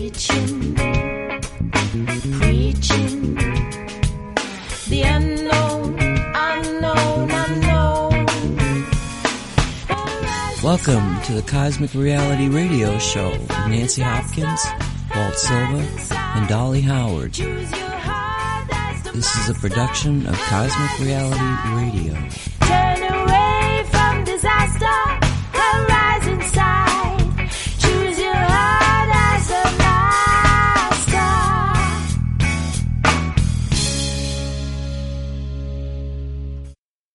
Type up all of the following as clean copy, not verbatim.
preaching, preaching the unknown, unknown, unknown. Welcome to the Cosmic Reality Radio Show with Nancy Hopkins, Walt Silva, and Dolly Howard. This is a production of Cosmic Reality Radio. Turn away from disaster, horizon side. Choose your heart as a master.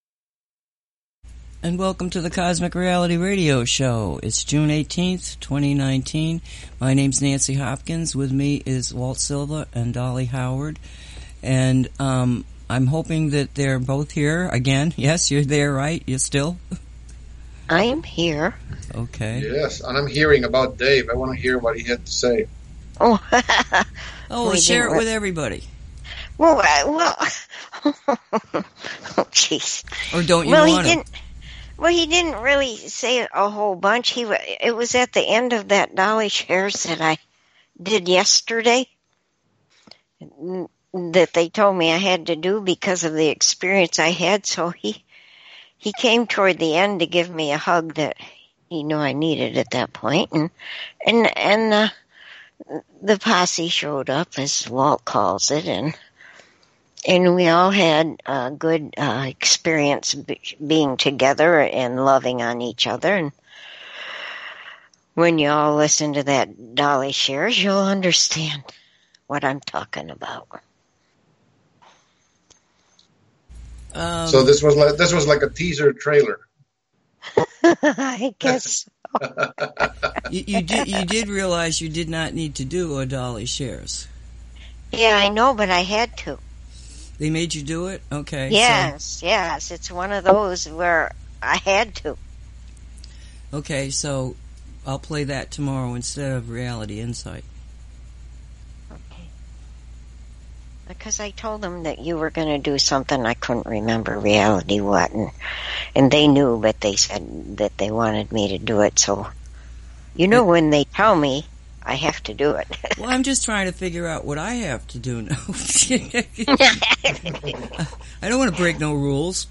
And welcome to the Cosmic Reality Radio Show. It's June 18th, 2019. My name's Nancy Hopkins. With me is Walt Silva and Dolly Howard. And I'm hoping that they're both here again. Yes, you're there, right? You're still? I am here. Okay. Yes, and I'm hearing about Dave. I want to hear what he had to say. Oh, we'll share it with everybody. Well, oh, jeez. Or don't you want to? Well, he didn't really say a whole bunch. It was at the end of that Dolly Shares that I did yesterday that they told me I had to do because of the experience I had. So he came toward the end to give me a hug that he knew I needed at that point, and the posse showed up, as Walt calls it, and we all had a good experience being together and loving on each other. And when you all listen to that Dolly Shares, you'll understand what I'm talking about. So this was like a teaser trailer. I guess so. You did realize you did not need to do a Dolly Shares. Yeah, I know, but I had to. They made you do it? Okay. Yes. It's one of those where I had to. Okay, so I'll play that tomorrow instead of Reality Insight. Okay. Because I told them that you were going to do something, I couldn't remember reality what, and they knew, but they said that they wanted me to do it, so when they tell me, I have to do it. Well, I'm just trying to figure out what I have to do now. I don't want to break no rules.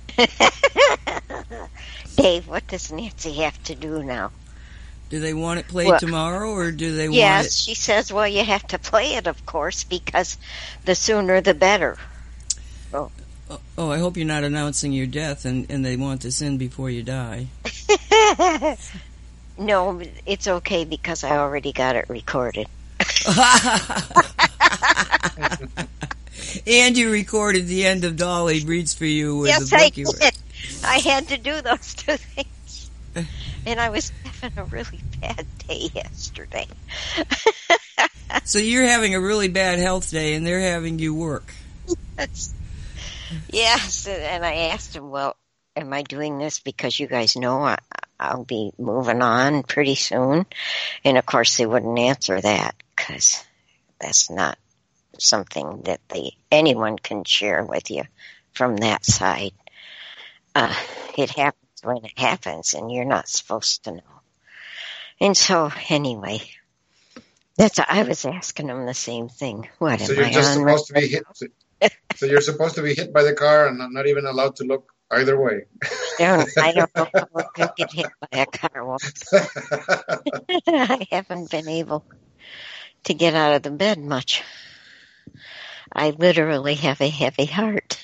Dave, what does Nancy have to do now? Do they want it played tomorrow, or do they want it? Yes, she says, well, you have to play it, of course, because the sooner the better. Oh, I hope you're not announcing your death and they want this in before you die. No, it's okay because I already got it recorded. And you recorded the end of Dolly Reads for You with yes, the book. Yes, I did. I had to do those two things. And I was having a really bad day yesterday. So you're having a really bad health day and they're having you work. Yes, and I asked him, well, am I doing this because you guys know I'll be moving on pretty soon? And of course they wouldn't answer that because that's not something that anyone can share with you from that side. It happens when it happens and you're not supposed to know. And so anyway, I was asking them the same thing. What so am you're I just on supposed to be hit. So you're supposed to be hit by the car and not even allowed to look either way. I don't know if I can get hit by a car once. I haven't been able to get out of the bed much. I literally have a heavy heart.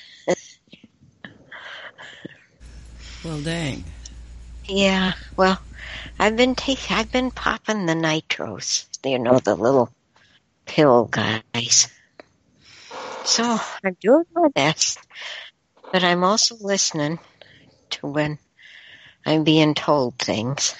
Well, dang. Yeah, well, I've been popping the nitros, the little pill guys. So I'm doing my best, but I'm also listening to when I'm being told things.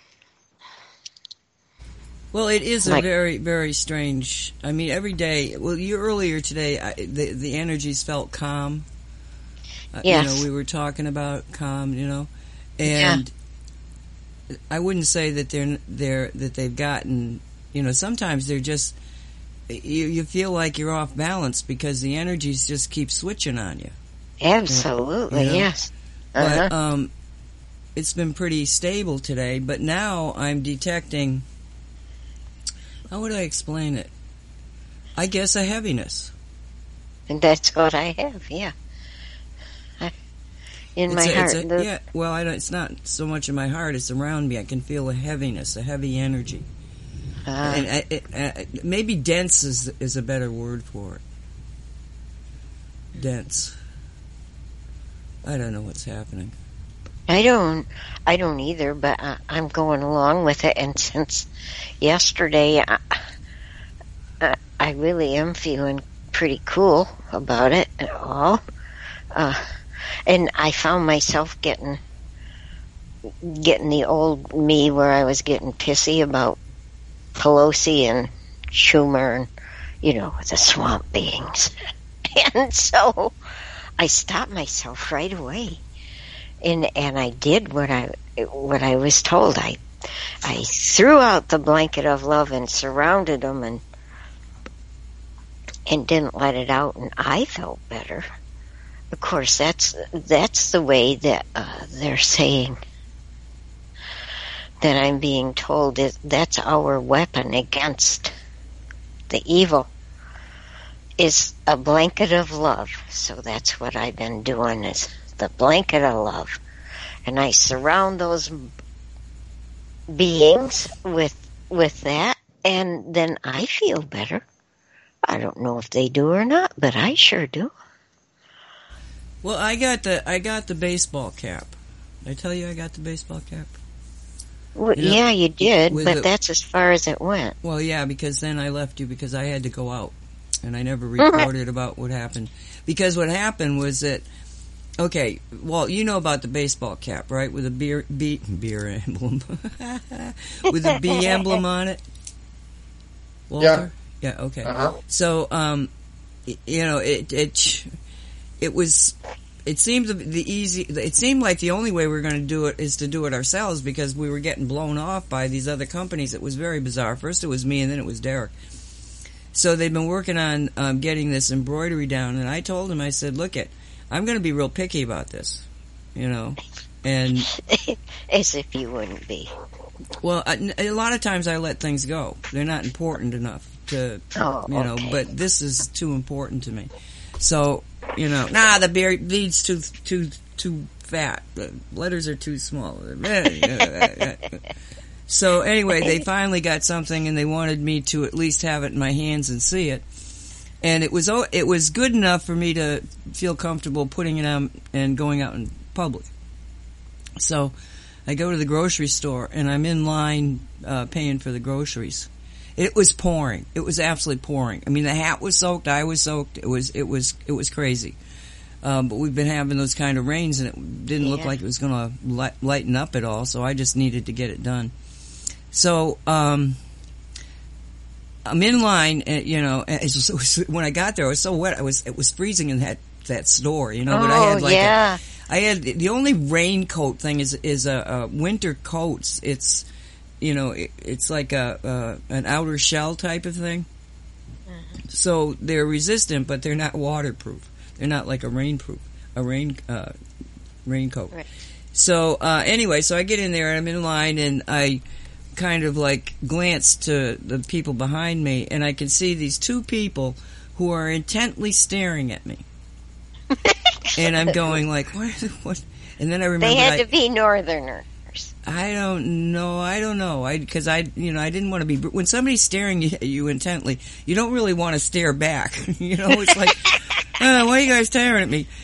Well, it is a very, very strange. I mean, every day. Well, earlier today, the energies felt calm. Yes. We were talking about calm. And I wouldn't say that that they've gotten. Sometimes they're just. You feel like you're off balance because the energies just keep switching on you. Absolutely, yes. But it's been pretty stable today. But now I'm detecting How would I explain it? I guess a heaviness. And that's what I have, yeah. In my heart. Yeah, well, it's not so much in my heart, it's around me. I can feel a heaviness, a heavy energy. And maybe dense is a better word for it. Dense. I don't know what's happening. I don't either, but I'm going along with it. And since yesterday, I really am feeling pretty cool about it at all. And I found myself getting the old me where I was getting pissy about Pelosi and Schumer and, the swamp beings. And so I stopped myself right away. And I did what I was told. I threw out the blanket of love and surrounded them and didn't let it out, and I felt better. Of course, that's the way that they're saying that I'm being told that's our weapon against the evil is a blanket of love. So that's what I've been doing, is the blanket of love. And I surround those beings with that, and then I feel better. I don't know if they do or not, but I sure do. Well, I got the baseball cap. Did I tell you I got the baseball cap? Well, yeah, you did, but that's as far as it went. Well, yeah, because then I left you because I had to go out, and I never reported about what happened. Because what happened was that, okay, well, you know about the baseball cap, right? With a beer emblem, with a B emblem on it. Walter? Yeah. Okay. Uh-huh. So, it seemed it seemed like the only way we were going to do it is to do it ourselves, because we were getting blown off by these other companies. It was very bizarre. First it was me, and then it was Derek. So they'd been working on getting this embroidery down, and I told him, I said, look I'm going to be real picky about this, and as if you wouldn't be. Well, a lot of times I let things go. They're not important enough to, okay. But this is too important to me. So, the bead's too fat. The letters are too small. So anyway, they finally got something, and they wanted me to at least have it in my hands and see it. And it was good enough for me to feel comfortable putting it on and going out in public. So I go to the grocery store, and I'm in line paying for the groceries. It was pouring. It was absolutely pouring. I mean, the hat was soaked. I was soaked. It was crazy. But we've been having those kind of rains, and it didn't look like it was going to lighten up at all. So I just needed to get it done. So I'm in line, and, when I got there, I was so wet. It was freezing in that store, But I had the only raincoat thing is a winter coat. It's it's like an outer shell type of thing. Mm-hmm. So they're resistant, but they're not waterproof. They're not like a raincoat. Right. So anyway, so I get in there, and I'm in line, and I kind of like glance to the people behind me, and I can see these two people who are intently staring at me. And I'm going like, what? And then I remember they had to be Northerners. I don't know. Because I didn't want to be. When somebody's staring at you intently, you don't really want to stare back. It's like, why are you guys staring at me?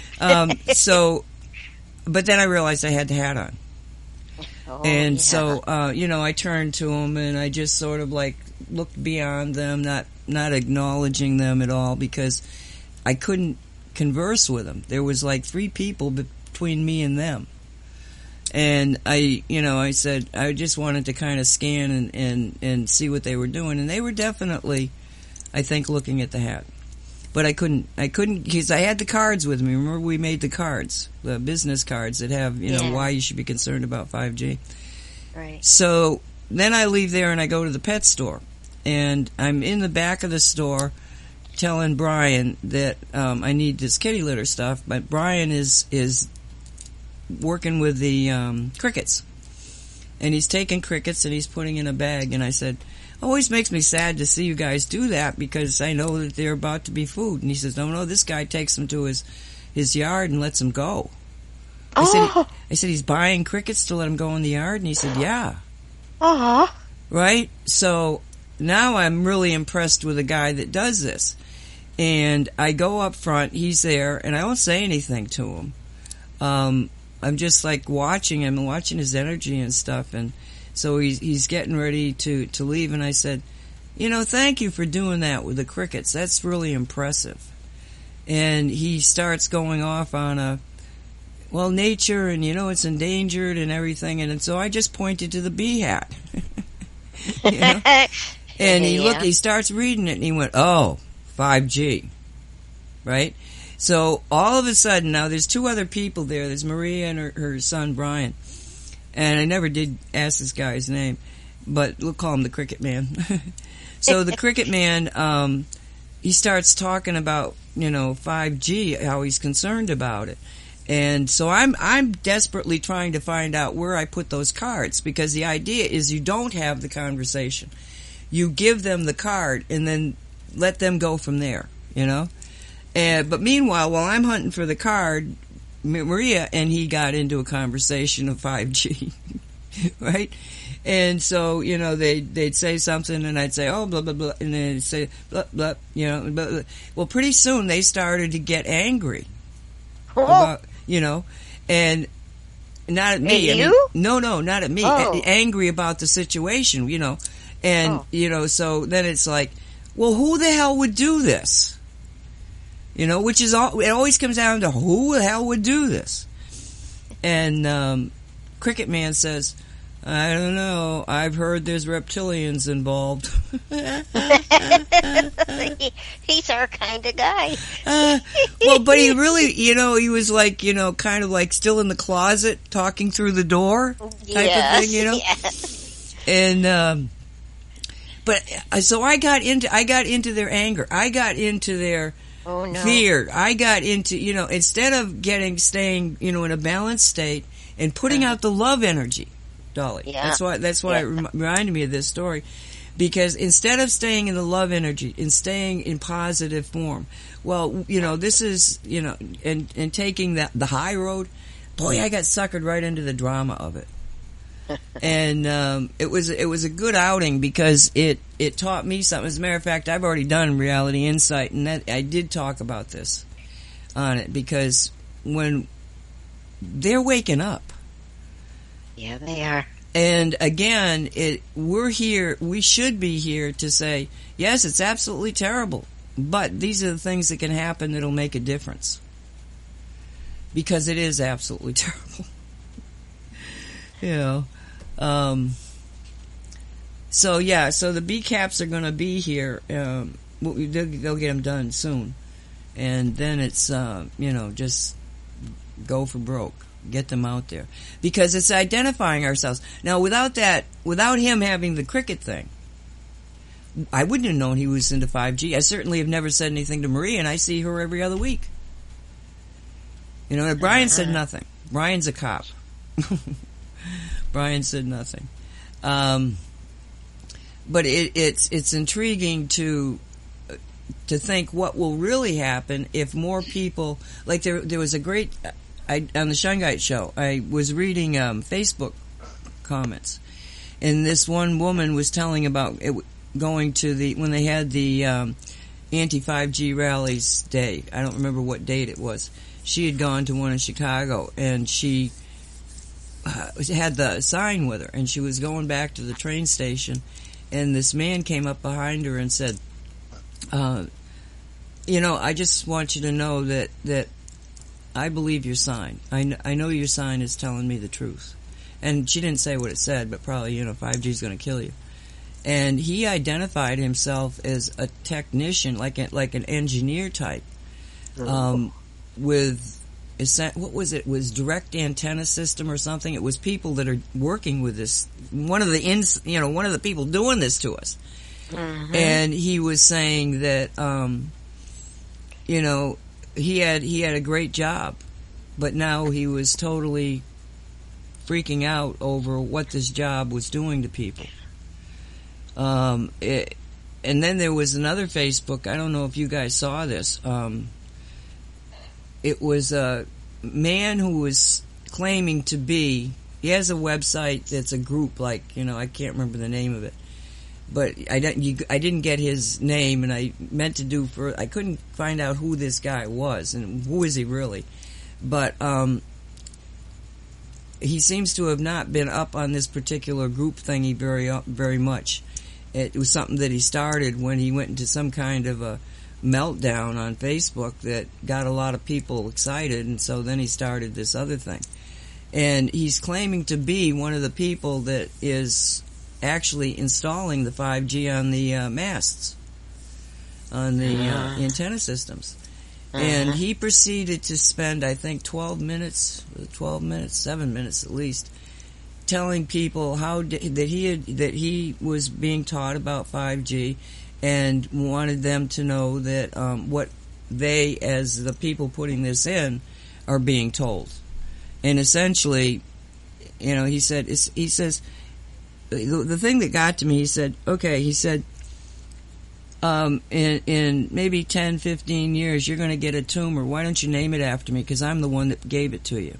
But then I realized I had the hat on. So, I turned to them, and I just sort of like looked beyond them, not acknowledging them at all, because I couldn't converse with them. There was like 3 people between me and them. And I said, I just wanted to kind of scan and see what they were doing. And they were definitely, I think, looking at the hat. But I couldn't, because I had the cards with me. Remember, we made the cards, the business cards that have, why you should be concerned about 5G. Right. So then I leave there and I go to the pet store. And I'm in the back of the store telling Brian that I need this kitty litter stuff. But Brian is working with the crickets. And he's taking crickets and he's putting in a bag. And I said, always makes me sad to see you guys do that because I know that they're about to be food. And he says, no, this guy takes them to his yard and lets them go. I said, he's buying crickets to let them go in the yard? And he said, yeah. Right? So now I'm really impressed with a guy that does this. And I go up front, he's there, and I don't say anything to him. I'm just like watching him and watching his energy and stuff. And so he's getting ready to leave. And I said, thank you for doing that with the crickets. That's really impressive. And he starts going off on nature and, it's endangered and everything. And so I just pointed to the bee hat. And he starts reading it and he went, 5G. Right? So all of a sudden, now there's two other people there. There's Maria and her son Brian. And I never did ask this guy's name, but we'll call him the Cricket Man. So the Cricket Man, he starts talking about, 5G, how he's concerned about it. And so I'm desperately trying to find out where I put those cards, because the idea is you don't have the conversation. You give them the card and then let them go from there, But meanwhile, while I'm hunting for the card, Maria and he got into a conversation of 5G, right? And so, they'd say something and I'd say, blah, blah, blah, and then they'd say, blah, blah, blah, blah. Well, pretty soon they started to get angry about, and not at me. At you? No, not at me. Angry about the situation, and, so then it's like, well, who the hell would do this? Which is all, it always comes down to who the hell would do this? And, Cricket Man says, I don't know. I've heard there's reptilians involved. He's our kind of guy. But he really, he was like, kind of like still in the closet talking through the door type of thing, Yes. And, but, so I got into their anger. I got into their fear. I got into, instead of staying, in a balanced state and putting out the love energy, Dolly. Yeah. That's why it reminded me of this story. Because instead of staying in the love energy and staying in positive form, this is, and taking the high road, boy, I got suckered right into the drama of it. And it was a good outing because it taught me something. As a matter of fact, I've already done Reality Insight, and that I did talk about this on it, because when they're waking up. Yeah, they are. And again, we should be here to say, yes, it's absolutely terrible, but these are the things that can happen that'll make a difference. Because it is absolutely terrible. So the bee caps are going to be here. They'll get them done soon. And then it's, just go for broke. Get them out there. Because it's identifying ourselves. Now, without him having the cricket thing, I wouldn't have known he was into 5G. I certainly have never said anything to Maria, and I see her every other week. And Brian said nothing. Brian's a cop. Brian said nothing. But it's intriguing to think what will really happen if more people, like there was a great, on the Shungite show, I was reading Facebook comments, and this one woman was telling about going to when they had the anti-5G rallies day. I don't remember what date it was. She had gone to one in Chicago, and she had the sign with her, and she was going back to the train station, and this man came up behind her and said, I just want you to know that I believe your sign. I know your sign is telling me the truth. And she didn't say what it said, but probably, 5G is going to kill you. And he identified himself as a technician, like an engineer type, with, what was it? Was direct antenna system or something? It was people that are working with this. One of the people doing this to us. Mm-hmm. And he was saying that, he had a great job, but now he was totally freaking out over what this job was doing to people. And then there was another Facebook. I don't know if you guys saw this. It was a man who was claiming to be. He has a website that's a group, like, I can't remember the name of it. But I didn't get his name, and I meant to do I couldn't find out who this guy was and who is he really. But he seems to have not been up on this particular group thingy very much. It was something that he started when he went into some kind of a meltdown on Facebook that got a lot of people excited, and so then he started this other thing. And he's claiming to be one of the people that is actually installing the 5G on the masts, on the antenna systems. And he proceeded to spend, I think, 7 minutes at least, telling people that he was being taught about 5G and wanted them to know that what they, as the people putting this in, are being told. And essentially, he says, the thing that got to me, he said, in maybe 10, 15 years, you're going to get a tumor. Why don't you name it after me? Because I'm the one that gave it to you.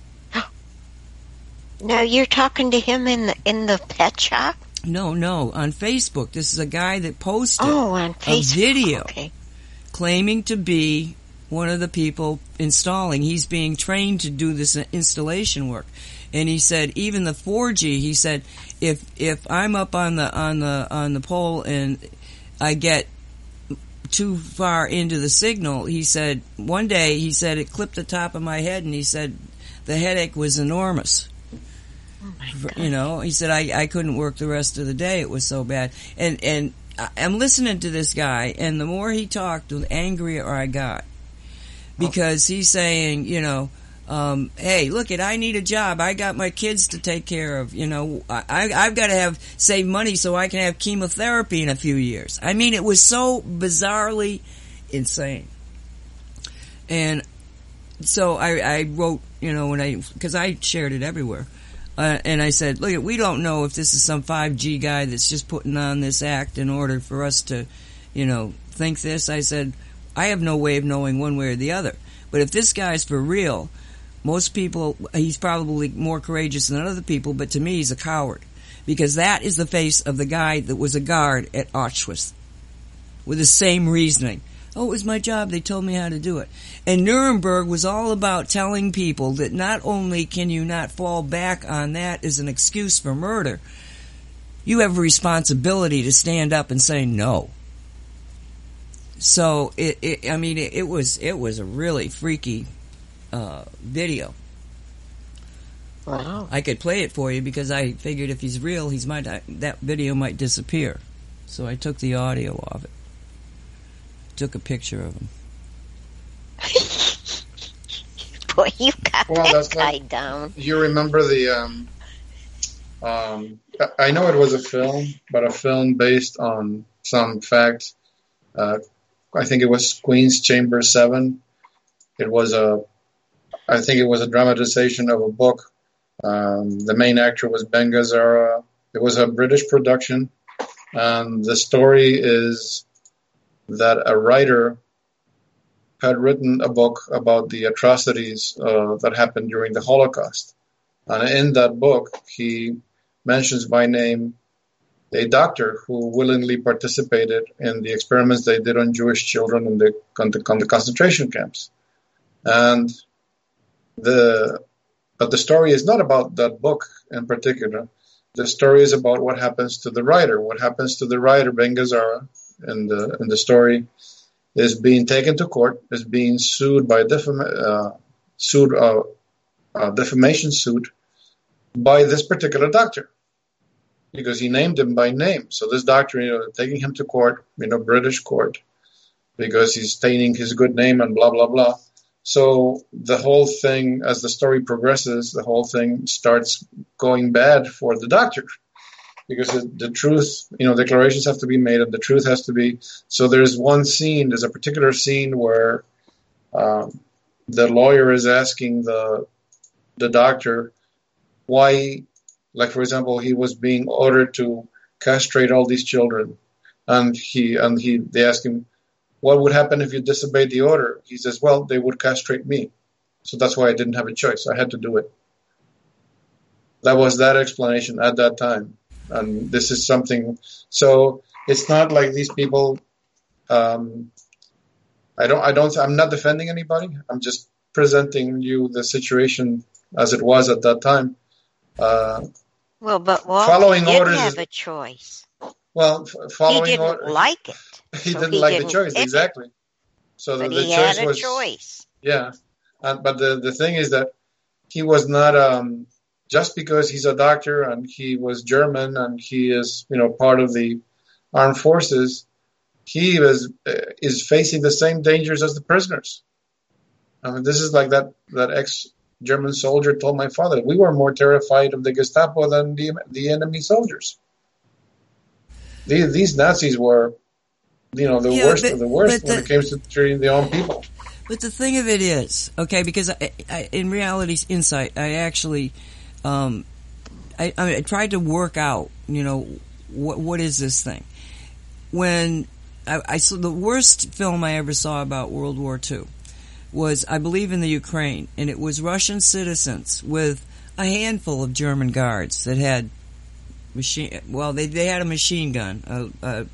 Now you're talking to him in the pet shop? No, on Facebook. This is a guy that posted on Facebook. A video okay. claiming to be one of the people installing. He's being trained to do this installation work. And he said, even the 4G, he said, if I'm up on the pole and I get too far into the signal, he said, one day, he said, it clipped the top of my head, and he said, the headache was enormous. Oh my God. He said, I couldn't work the rest of the day. It was so bad. And I'm listening to this guy, and the more he talked, the angrier I got. Because he's saying, hey, look I need a job. I got my kids to take care of. I've got to save money so I can have chemotherapy in a few years. I mean, it was so bizarrely insane. And so I wrote, because I shared it everywhere. And I said, look, we don't know if this is some 5G guy that's just putting on this act in order for us to, think this. I said, I have no way of knowing one way or the other. But if this guy's for real, most people, he's probably more courageous than other people, but to me, he's a coward. Because that is the face of the guy that was a guard at Auschwitz. With the same reasoning. Oh, it was my job. They told me how to do it. And Nuremberg was all about telling people that not only can you not fall back on that as an excuse for murder, you have a responsibility to stand up and say no. So it was a really freaky video. Wow. I could play it for you because I figured if he's real, that video might disappear. So I took the audio of it. Took a picture of him. Boy, you got that guy down. You remember the I know it was a film, but a film based on some facts. I think it was Queen's Chamber 7. I think it was a dramatization of a book. The main actor was Ben Gazzara. It was a British production. The story is that a writer had written a book about the atrocities that happened during the Holocaust. And in that book, he mentions by name a doctor who willingly participated in the experiments they did on Jewish children in the concentration camps. But the story is not about that book in particular. The story is about what happens to the writer. What happens to the writer, Ben Gazzara, in the story, is being taken to court, is being sued by defamation suit by this particular doctor, because he named him by name. So this doctor, taking him to court, British court, because he's staining his good name and blah, blah, blah. So the whole thing, as the story progresses, the whole thing starts going bad for the doctor, because the truth, declarations have to be made and the truth has to be. So there's a particular scene where the lawyer is asking the doctor why, like, for example, he was being ordered to castrate all these children. And they asked him, what would happen if you disobeyed the order? He says, well, they would castrate me. So that's why I didn't have a choice. I had to do it. That was that explanation at that time. And this is something, so it's not like these people, I'm not defending anybody. I'm just presenting you the situation as it was at that time. But Walt following did orders have a choice. Well, following he didn't orders, like it. He so didn't he like didn't the choice, pick exactly. So But the he choice had a was choice. Yeah, but the thing is that he was not just because he's a doctor and he was German and he is part of the armed forces. He is facing the same dangers as the prisoners. I mean, this is like that ex-German soldier told my father, we were more terrified of the Gestapo than the enemy soldiers. These Nazis were, the worst of the worst when it came to treating their own people. But the thing of it is, okay, because I in Reality's Insight, I actually, I tried to work out, what is this thing? When I saw the worst film I ever saw about World War II was, I believe, in the Ukraine, and it was Russian citizens with a handful of German guards that had they had a machine gun, a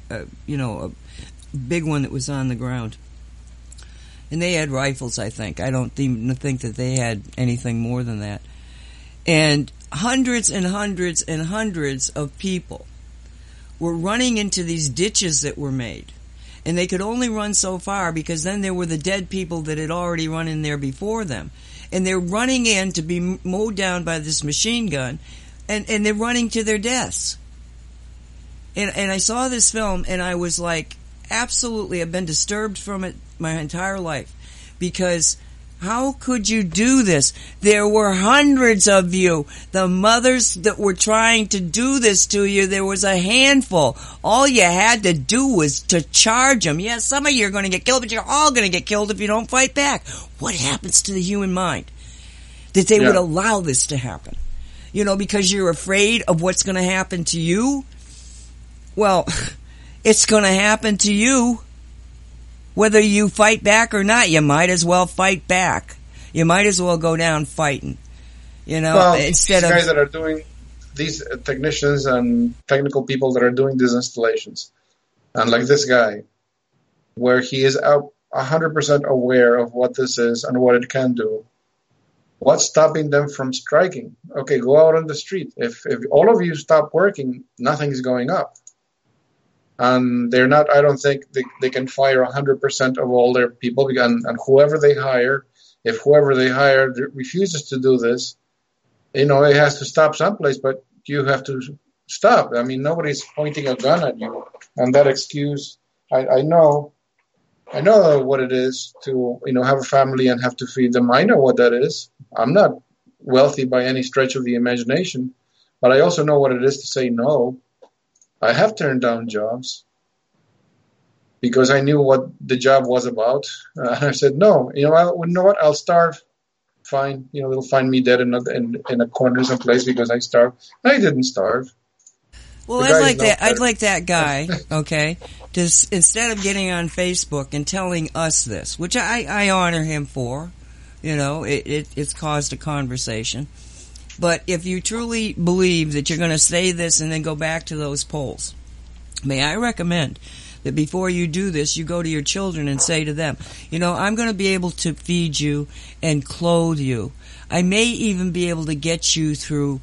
big one that was on the ground. And they had rifles, I think. I don't even think that they had anything more than that. And hundreds and hundreds and hundreds of people were running into these ditches that were made. And they could only run so far because then there were the dead people that had already run in there before them. And they're running in to be mowed down by this machine gun, and they're running to their deaths. And I saw this film, and I was like, absolutely, I've been disturbed from it my entire life. Because how could you do this? There were hundreds of you. The mothers that were trying to do this to you, there was a handful. All you had to do was to charge them. Yes, some of you are going to get killed, but you're all going to get killed if you don't fight back. What happens to the human mind? That they would allow this to happen. Because you're afraid of what's going to happen to you? Well, it's going to happen to you. Whether you fight back or not, you might as well fight back. You might as well go down fighting. Instead of guys that are doing these technicians and technical people that are doing these installations, and like this guy, where he is out 100% aware of what this is and what it can do. What's stopping them from striking? Okay, go out on the street. If all of you stop working, nothing's going up. And they're not, I don't think they can fire 100% of all their people. And whoever they hire, if whoever they hire refuses to do this, it has to stop someplace, but you have to stop. I mean, nobody's pointing a gun at you. And that excuse, I know what it is to, have a family and have to feed them. I know what that is. I'm not wealthy by any stretch of the imagination, but I also know what it is to say no. I have turned down jobs because I knew what the job was about. I said, no, you know what? I'll starve. Fine. They'll find me dead in a corner someplace because I starved. I didn't starve. Well, I'd like that guy, okay, to instead of getting on Facebook and telling us this, which I honor him for, it's caused a conversation. But if you truly believe that you're going to say this and then go back to those polls, may I recommend that before you do this, you go to your children and say to them, I'm going to be able to feed you and clothe you. I may even be able to get you through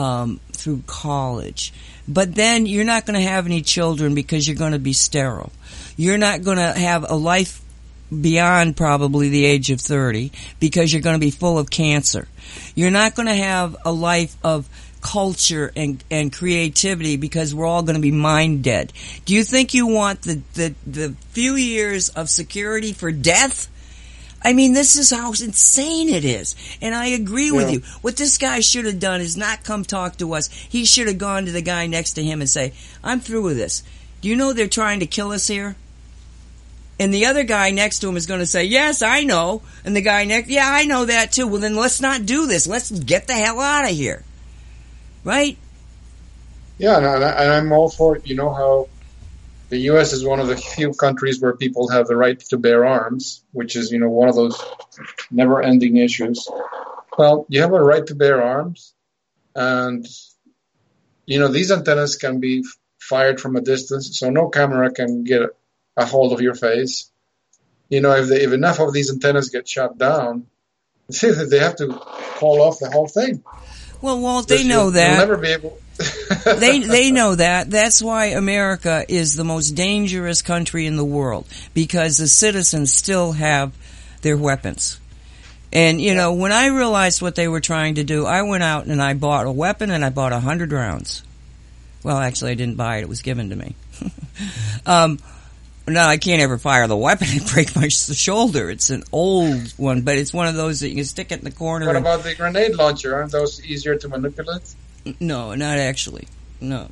college. But then you're not going to have any children because you're going to be sterile. You're not going to have a life beyond probably the age of 30 because you're going to be full of cancer. You're not going to have a life of culture and creativity because we're all going to be mind dead. Do you think you want the few years of security for death? I mean, this is how insane it is. And I agree with you. What this guy should have done is not come talk to us. He should have gone to the guy next to him and say, I'm through with this. Do you know they're trying to kill us here? And the other guy next to him is going to say, yes, I know. And the guy next, yeah, I know that too. Well, then let's not do this. Let's get the hell out of here. Right? Yeah, and I'm all for it. You know how the U.S. is one of the few countries where people have the right to bear arms, which is, one of those never-ending issues. Well, you have a right to bear arms, and, these antennas can be fired from a distance, so no camera can get a hold of your face. If enough of these antennas get shot down, they have to call off the whole thing. Well, Walt, they know that. You'll never be able. They know that. That's why America is the most dangerous country in the world, because the citizens still have their weapons. And, when I realized what they were trying to do, I went out and I bought a weapon and I bought 100 rounds. Well, actually, I didn't buy it. It was given to me. No, I can't ever fire the weapon and break my shoulder. It's an old one, but it's one of those that you can stick it in the corner. What about the grenade launcher? Aren't those easier to manipulate? No, not actually. No.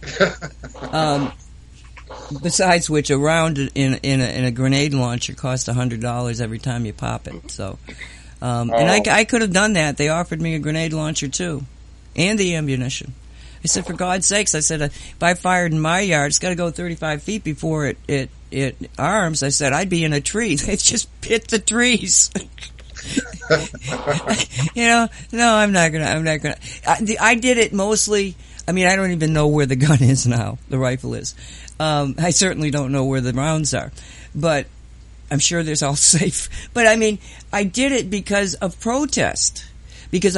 Besides which, a round in a grenade launcher costs $100 every time you pop it. So, and I could have done that. They offered me a grenade launcher too, and the ammunition. I said, for God's sakes, I said, if I fired in my yard, it's got to go 35 feet before it arms. I said, I'd be in a tree. They just hit the trees. No, I'm not gonna. I did it mostly. I mean, I don't even know where the gun is now. The rifle is. I certainly don't know where the rounds are, but I'm sure they're all safe. But I mean, I did it because of protest. Because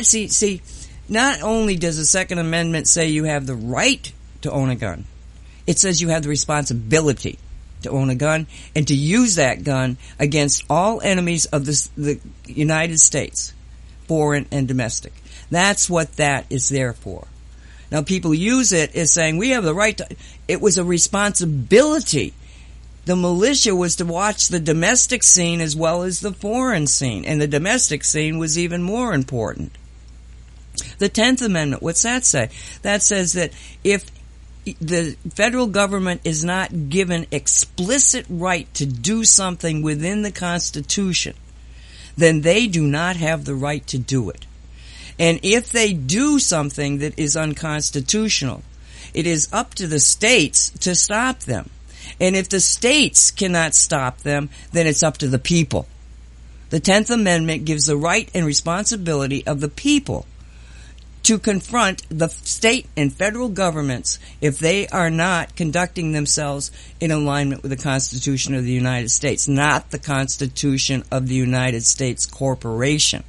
not only does the Second Amendment say you have the right to own a gun, it says you have the responsibility to own a gun and to use that gun against all enemies of the United States, foreign and domestic. That's what that is there for. Now, people use it as saying we have the right to. It was a responsibility. The militia was to watch the domestic scene as well as the foreign scene, and the domestic scene was even more important. The 10th Amendment, what's that say? That says that if the federal government is not given explicit right to do something within the Constitution, then they do not have the right to do it. And if they do something that is unconstitutional, it is up to the states to stop them. And if the states cannot stop them, then it's up to the people. The 10th Amendment gives the right and responsibility of the people to confront the state and federal governments if they are not conducting themselves in alignment with the Constitution of the United States, not the Constitution of the United States Corporation.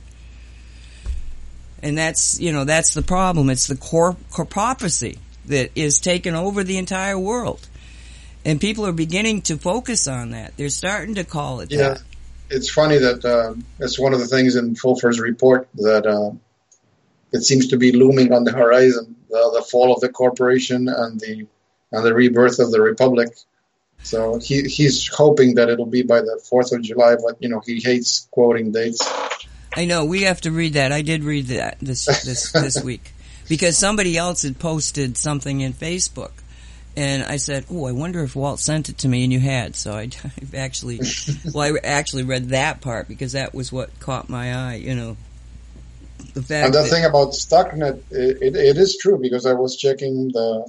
And that's the problem. It's the corporacy that is taking over the entire world. And people are beginning to focus on that. They're starting to call it that. It's funny that it's one of the things in Fulfer's report that it seems to be looming on the horizon, the fall of the corporation and the rebirth of the republic. So he's hoping that it'll be by the 4th of July, but he hates quoting dates. I know, we have to read that. I did read that this week because somebody else had posted something in Facebook, and I said, "Oh, I wonder if Walt sent it to me," and you had. So I actually read that part because that was what caught my eye. The fact and the thing about Stuxnet, it is true because I was checking the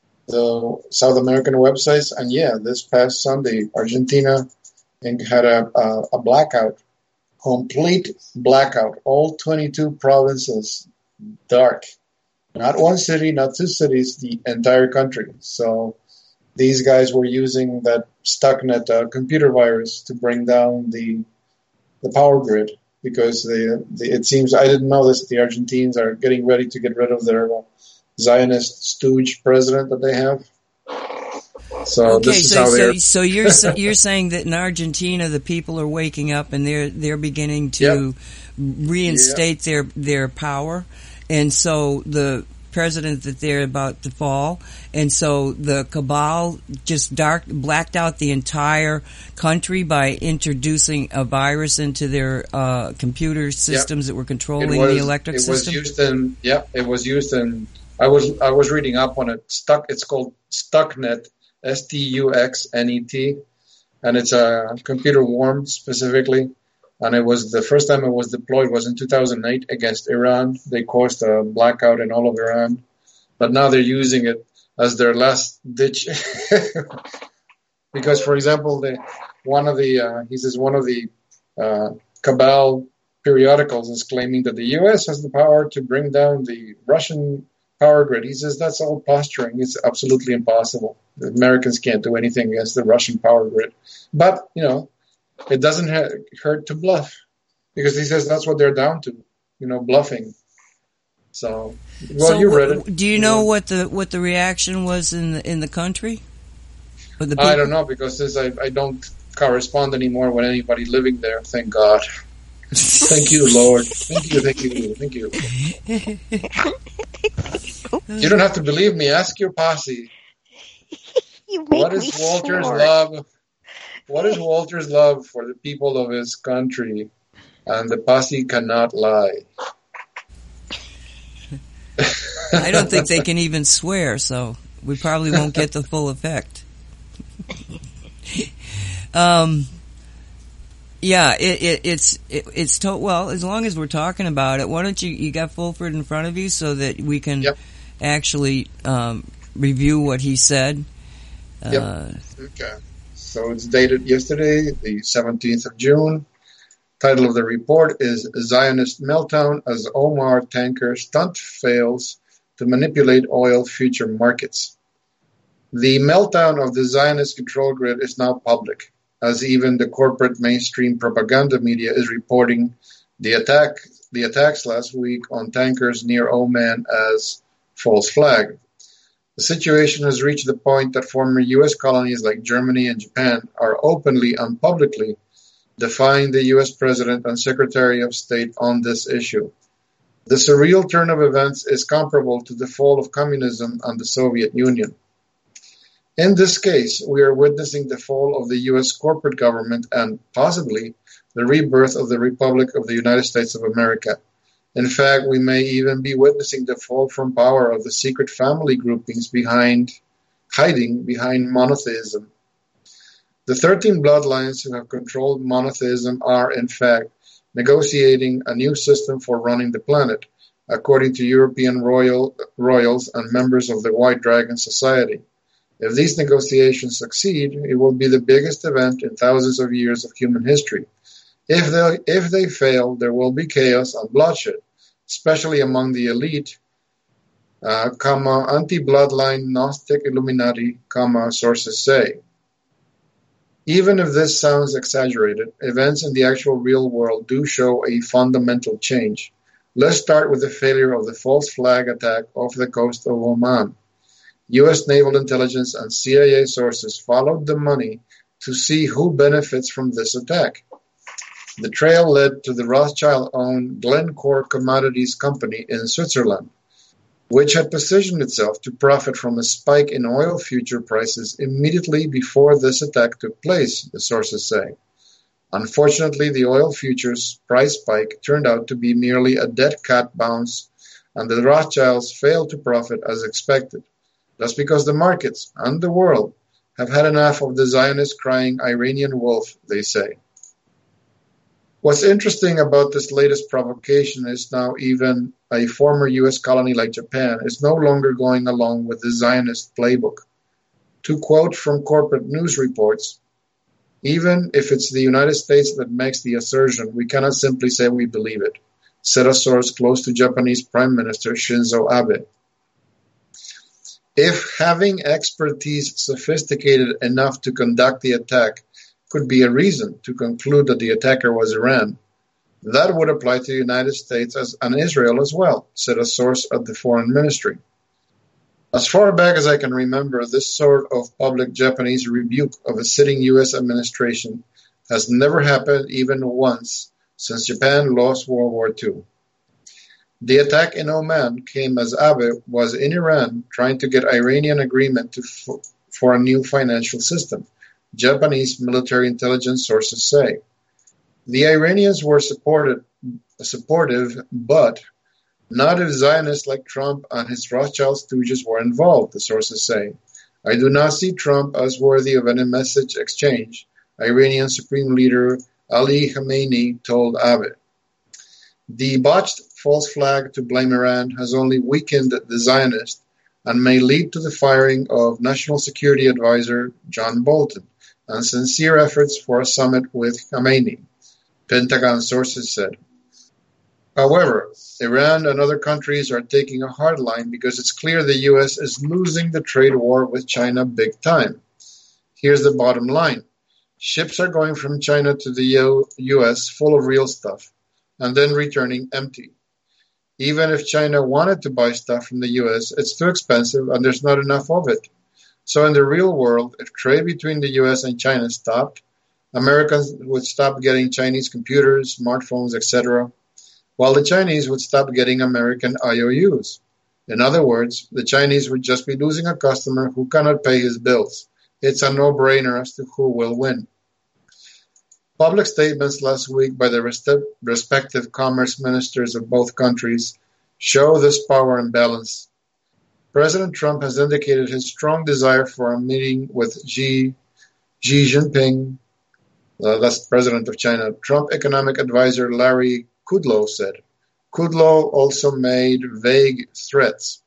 South American websites, and this past Sunday, Argentina had a blackout, complete blackout, all 22 provinces dark. Not one city, not two cities, the entire country. So these guys were using that Stuxnet computer virus to bring down the power grid. Because it seems, I didn't know this, the Argentines are getting ready to get rid of their Zionist stooge president that they have. So this is how they're... So you're saying that in Argentina the people are waking up and they're beginning to reinstate their power, and so the president that they're about to fall, and so the cabal just blacked out the entire country by introducing a virus into their computer systems that were controlling the electric system. It was used in. I was reading up on it. It's called Stuxnet, Stuxnet, and it's a computer worm specifically. And it was the first time it was deployed was in 2008 against Iran. They caused a blackout in all of Iran, but now they're using it. as their last ditch. Because, for example, one of the cabal periodicals is claiming that the U.S. has the power to bring down the Russian power grid. He says that's all posturing. It's absolutely impossible. The Americans can't do anything against the Russian power grid. But, it doesn't hurt to bluff, because he says that's what they're down to, bluffing. So, you read it. Do you know what the reaction was in the country? I don't know, because I don't correspond anymore with anybody living there. Thank God. Thank you, Lord. Thank you. You don't have to believe me. Ask your posse. What is Walter's love? What is Walter's love for the people of his country? And the posse cannot lie. I don't think they can even swear, so we probably won't get the full effect. Yeah, it's well, as long as we're talking about it, why don't you got Fulford in front of you so that we can actually review what he said? Okay. So it's dated yesterday, the 17th of June. Title of the report is Zionist Meltdown as Omar Tanker Stunt Fails to Manipulate Oil Future Markets. The meltdown of the Zionist control grid is now public, as even the corporate mainstream propaganda media is reporting the attacks last week on tankers near Oman as false flag. The situation has reached the point that former U.S. colonies like Germany and Japan are openly and publicly defying the U.S. President and Secretary of State on this issue. The surreal turn of events is comparable to the fall of communism and the Soviet Union. In this case, we are witnessing the fall of the U.S. corporate government and, possibly, the rebirth of the Republic of the United States of America. In fact, we may even be witnessing the fall from power of the secret family groupings hiding behind monotheism. The 13 bloodlines who have controlled monotheism are, in fact, negotiating a new system for running the planet, according to European royals and members of the White Dragon Society. If these negotiations succeed, it will be the biggest event in thousands of years of human history. If they fail, there will be chaos and bloodshed, especially among the elite, anti-bloodline Gnostic Illuminati, sources say. Even if this sounds exaggerated, events in the actual real world do show a fundamental change. Let's start with the failure of the false flag attack off the coast of Oman. U.S. naval intelligence and CIA sources followed the money to see who benefits from this attack. The trail led to the Rothschild-owned Glencore Commodities Company in Switzerland, which had positioned itself to profit from a spike in oil future prices immediately before this attack took place, the sources say. Unfortunately, the oil futures price spike turned out to be merely a dead cat bounce, and the Rothschilds failed to profit as expected. That's because the markets and the world have had enough of the Zionist crying Iranian wolf, they say. What's interesting about this latest provocation is now even a former U.S. colony like Japan is no longer going along with the Zionist playbook. To quote from corporate news reports, even if it's the United States that makes the assertion, we cannot simply say we believe it, said a source close to Japanese Prime Minister Shinzo Abe. If having expertise sophisticated enough to conduct the attack could be a reason to conclude that the attacker was Iran, that would apply to the United States and Israel as well, said a source at the Foreign Ministry. As far back as I can remember, this sort of public Japanese rebuke of a sitting U.S. administration has never happened even once since Japan lost World War II. The attack in Oman came as Abe was in Iran trying to get Iranian agreement for a new financial system, Japanese military intelligence sources say. The Iranians were supportive, but not if Zionists like Trump and his Rothschild stooges were involved, the sources say. I do not see Trump as worthy of any message exchange, Iranian Supreme Leader Ali Khamenei told Abe. The botched false flag to blame Iran has only weakened the Zionists and may lead to the firing of National Security Advisor John Bolton and sincere efforts for a summit with Khamenei, Pentagon sources said. However, Iran and other countries are taking a hard line because it's clear the U.S. is losing the trade war with China big time. Here's the bottom line. Ships are going from China to the U.S. full of real stuff and then returning empty. Even if China wanted to buy stuff from the U.S., it's too expensive and there's not enough of it. So in the real world, if trade between the U.S. and China stopped, Americans would stop getting Chinese computers, smartphones, etc., while the Chinese would stop getting American IOUs. In other words, the Chinese would just be losing a customer who cannot pay his bills. It's a no-brainer as to who will win. Public statements last week by the respective commerce ministers of both countries show this power imbalance. President Trump has indicated his strong desire for a meeting with Xi Jinping, that's President of China. Trump economic advisor Larry Kudlow said. Kudlow also made vague threats.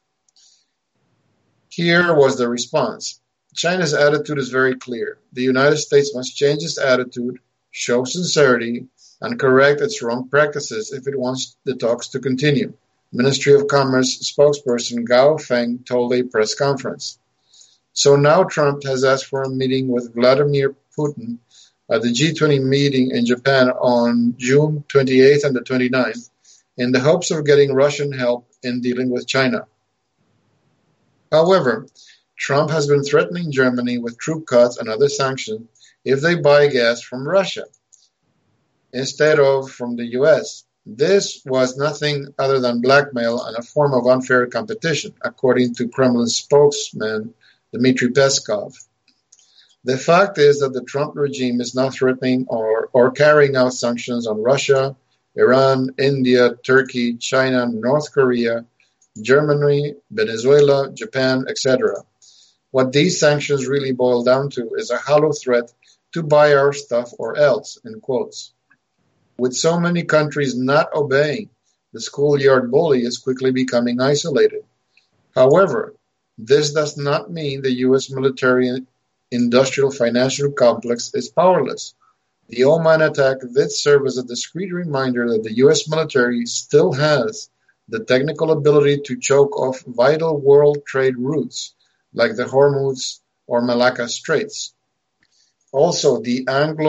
Here was the response. China's attitude is very clear. The United States must change its attitude, show sincerity, and correct its wrong practices if it wants the talks to continue, Ministry of Commerce spokesperson Gao Feng told a press conference. So now Trump has asked for a meeting with Vladimir Putin at the G20 meeting in Japan on June 28th and the 29th in the hopes of getting Russian help in dealing with China. However, Trump has been threatening Germany with troop cuts and other sanctions if they buy gas from Russia instead of from the U.S. This was nothing other than blackmail and a form of unfair competition, according to Kremlin spokesman Dmitry Peskov. The fact is that the Trump regime is not threatening or carrying out sanctions on Russia, Iran, India, Turkey, China, North Korea, Germany, Venezuela, Japan, etc. What these sanctions really boil down to is a hollow threat to buy our stuff or else, in quotes. With so many countries not obeying, the schoolyard bully is quickly becoming isolated. However, this does not mean the U.S. military industrial financial complex is powerless. The Oman attack did serve as a discreet reminder that the U.S. military still has the technical ability to choke off vital world trade routes like the Hormuz or Malacca Straits. Also, the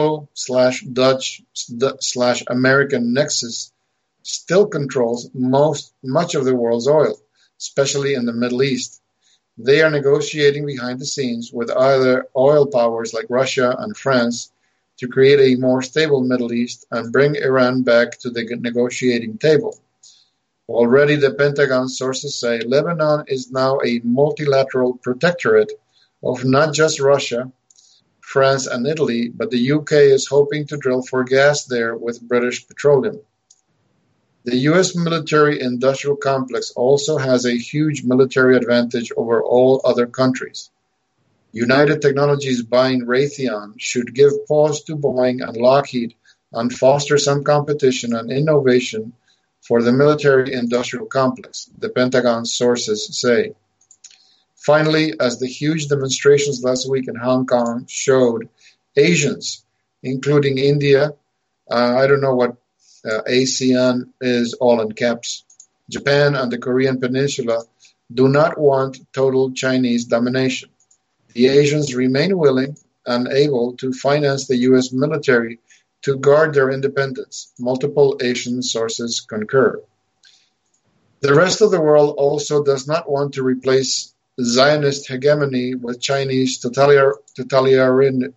Anglo/Dutch/American nexus still controls much of the world's oil, especially in the Middle East. They are negotiating behind the scenes with other oil powers like Russia and France to create a more stable Middle East and bring Iran back to the negotiating table. Already the Pentagon sources say Lebanon is now a multilateral protectorate of not just Russia, France and Italy, but the UK is hoping to drill for gas there with British Petroleum. The U.S. military-industrial complex also has a huge military advantage over all other countries. United Technologies buying Raytheon should give pause to Boeing and Lockheed and foster some competition and innovation for the military-industrial complex, the Pentagon sources say. Finally, as the huge demonstrations last week in Hong Kong showed, Asians, including India, I don't know what ASEAN is all in caps, Japan and the Korean Peninsula do not want total Chinese domination. The Asians remain willing and able to finance the U.S. military to guard their independence. Multiple Asian sources concur. The rest of the world also does not want to replace Zionist hegemony with Chinese totalitarianism.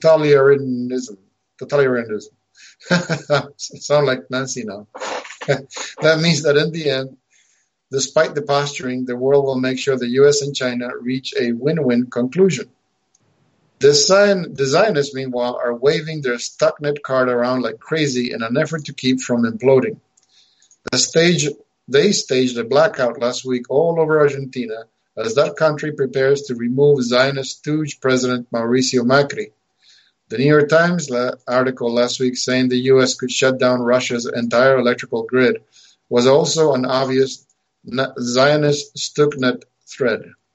Sound like Nancy now. That means that in the end, despite the posturing, the world will make sure the U.S. and China reach a win-win conclusion. The Zionists, meanwhile, are waving their Stuxnet card around like crazy in an effort to keep from imploding. They staged a blackout last week all over Argentina as that country prepares to remove Zionist stooge President Mauricio Macri. The New York Times article last week saying the U.S. could shut down Russia's entire electrical grid was also an obvious Zionist Stuxnet thread.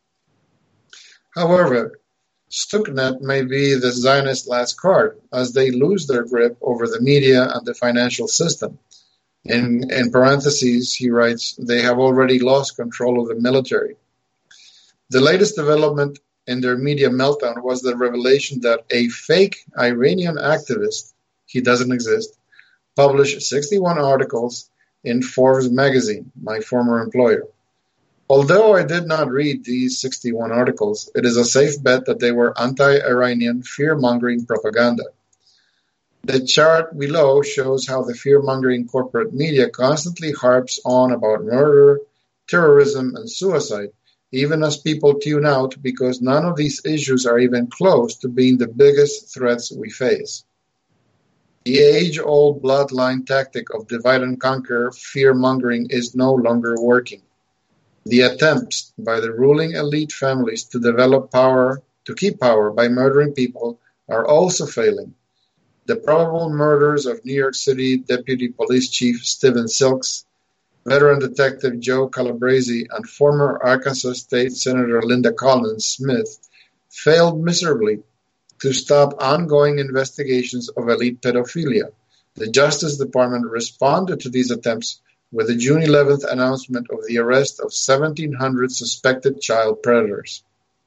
However, Stuxnet may be the Zionist last card, as they lose their grip over the media and the financial system. In parentheses, he writes, they have already lost control of the military. The latest development in their media meltdown was the revelation that a fake Iranian activist, he doesn't exist, published 61 articles in Forbes magazine, my former employer. Although I did not read these 61 articles, it is a safe bet that they were anti-Iranian fear-mongering propaganda. The chart below shows how the fear-mongering corporate media constantly harps on about murder, terrorism, and suicide, even as people tune out because none of these issues are even close to being the biggest threats we face. The age-old bloodline tactic of divide and conquer fear-mongering is no longer working. The attempts by the ruling elite families to develop power, to keep power by murdering people, are also failing. The probable murders of New York City Deputy Police Chief Stephen Silks, veteran detective Joe Calabrese, and former Arkansas State Senator Linda Collins Smith failed miserably to stop ongoing investigations of elite pedophilia. The Justice Department responded to these attempts with the June 11th announcement of the arrest of 1,700 suspected child predators.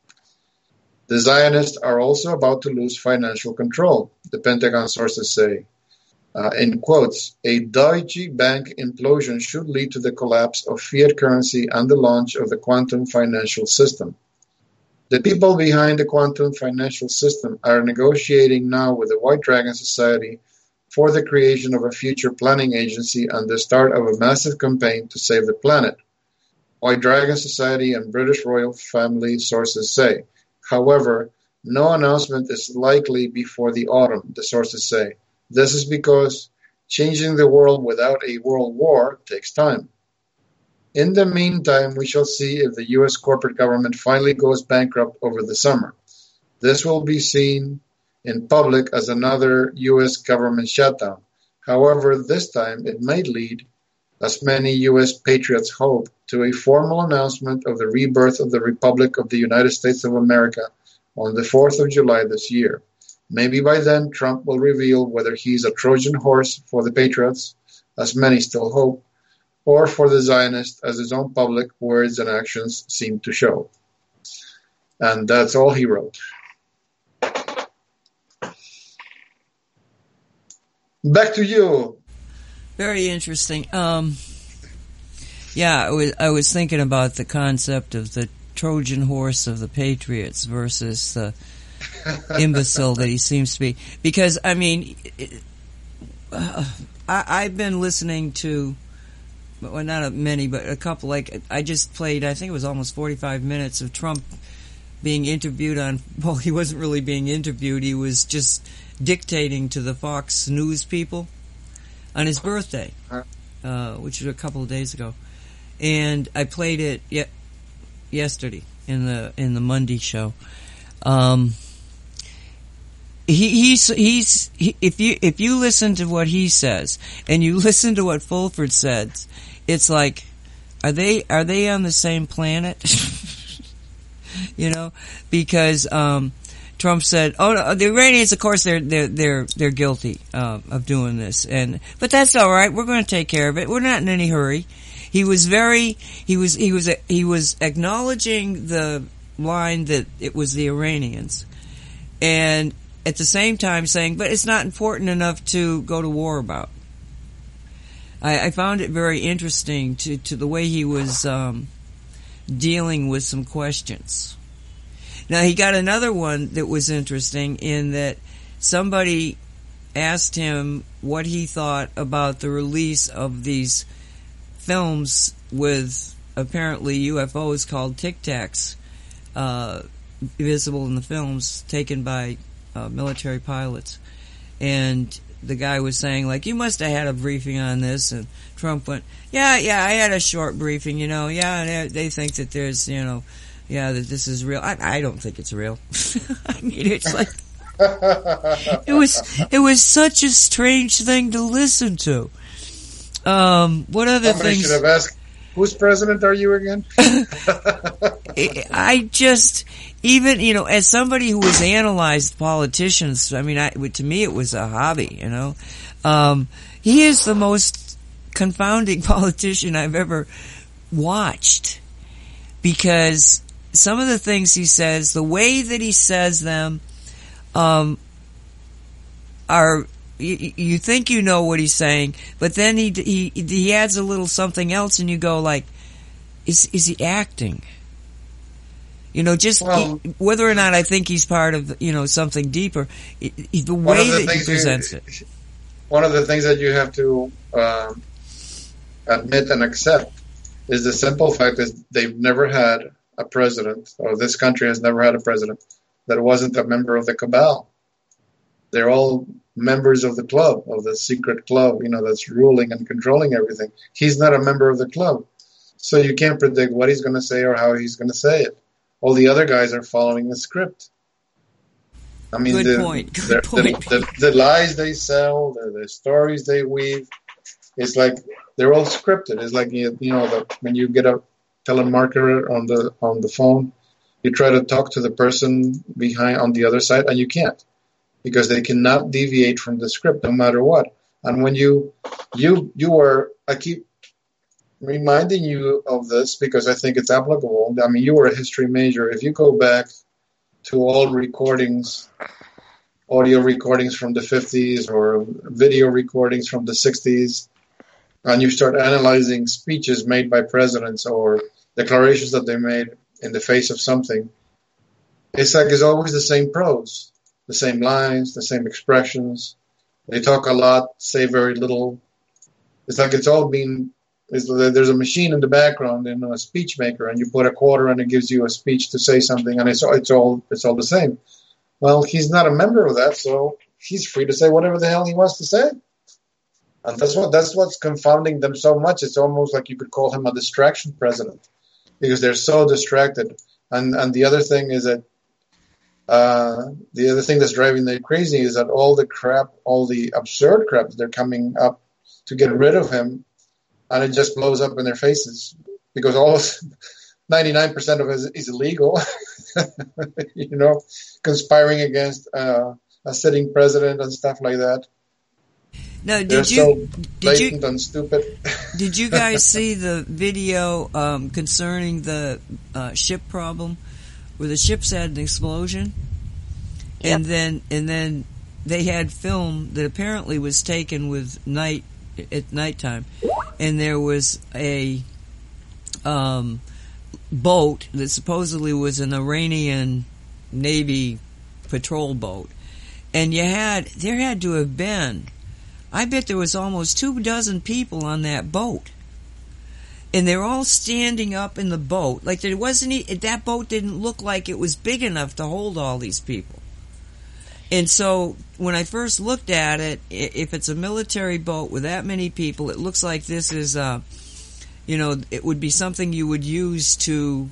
The Zionists are also about to lose financial control, the Pentagon sources say. In quotes, a Deutsche Bank implosion should lead to the collapse of fiat currency and the launch of the quantum financial system. The people behind the quantum financial system are negotiating now with the White Dragon Society for the creation of a future planning agency and the start of a massive campaign to save the planet, White Dragon Society and British royal family sources say. However, no announcement is likely before the autumn, the sources say. This is because changing the world without a world war takes time. In the meantime, we shall see if the U.S. corporate government finally goes bankrupt over the summer. This will be seen in public as another U.S. government shutdown. However, this time it may lead, as many U.S. patriots hope, to a formal announcement of the rebirth of the Republic of the United States of America on the 4th of July this year. Maybe by then Trump will reveal whether he's a Trojan horse for the patriots, as many still hope, or for the Zionists, as his own public words and actions seem to show. And that's all he wrote. Back to you. Very interesting. Yeah, I was thinking about the concept of the Trojan horse of the Patriots versus the imbecile that he seems to be. Because, I mean, I've been listening to, well, not many, but a couple, like, I just played, I think it was almost 45 minutes of Trump being interviewed on, well, he wasn't really being interviewed, he was just dictating to the Fox News people on his birthday, which was a couple of days ago. And I played it yesterday in the Monday show. If you listen to what he says and you listen to what Fulford says, it's like, are they on the same planet? You know, because Trump said, "Oh, no, the Iranians, of course, they're guilty of doing this, but that's all right. We're going to take care of it. We're not in any hurry." He was acknowledging the line that it was the Iranians, and at the same time saying, "But it's not important enough to go to war about." I found it very interesting to the way he was dealing with some questions. Now, he got another one that was interesting in that somebody asked him what he thought about the release of these films with apparently UFOs called Tic Tacs, visible in the films taken by military pilots. And the guy was saying, like, you must have had a briefing on this. And Trump went, yeah, I had a short briefing, they think that there's, that this is real. I don't think it's real. I mean, it's like, it was such a strange thing to listen to. What other Somebody things? should have asked, Whose president are you again? I just, even, as somebody who has analyzed politicians, I mean, to me it was a hobby, he is the most confounding politician I've ever watched, because some of the things he says, the way that he says them, are, you think you know what he's saying, but then he adds a little something else, and you go like, is he acting? Whether or not I think he's part of, something deeper, the way that he presents it. One of the things that you have to admit and accept is the simple fact that they've never had a president, or this country has never had a president that wasn't a member of the cabal. They're all members of the club, of the secret club, that's ruling and controlling everything. He's not a member of the club. So you can't predict what he's going to say or how he's going to say it. All the other guys are following the script. I mean, Good point. The lies they sell, the stories they weave, it's like they're all scripted. It's like, when you get a telemarketer on the phone, you try to talk to the person behind on the other side, and you can't, because they cannot deviate from the script no matter what. And when I keep reminding you of this because I think it's applicable. I mean, you were a history major. If you go back to all recordings, audio recordings from the 50s or video recordings from the 60s, and you start analyzing speeches made by presidents or declarations that they made in the face of something, it's like it's always the same prose, the same lines, the same expressions. They talk a lot, say very little. It's like there's a machine in the background and a speech maker, and you put a quarter and it gives you a speech to say something, and it's all the same. Well, he's not a member of that, so he's free to say whatever the hell he wants to say. And that's what's confounding them so much. It's almost like you could call him a distraction president, because they're so distracted. And the other thing is that the other thing that's driving them crazy is that all the absurd crap that they're coming up to get rid of him, and it just blows up in their faces, because 99% of it is illegal. Conspiring against a sitting president and stuff like that. No, They're so blatant and stupid. Did you guys see the video concerning the ship problem, where the ships had an explosion, Yep. and then they had film that apparently was taken at nighttime, and there was a boat that supposedly was an Iranian Navy patrol boat, and there had to have been, I bet there was almost 24 people on that boat, and they're all standing up in the boat. Like that boat didn't look like it was big enough to hold all these people. And so when I first looked at it, if it's a military boat with that many people, it looks like this is, it would be something you would use to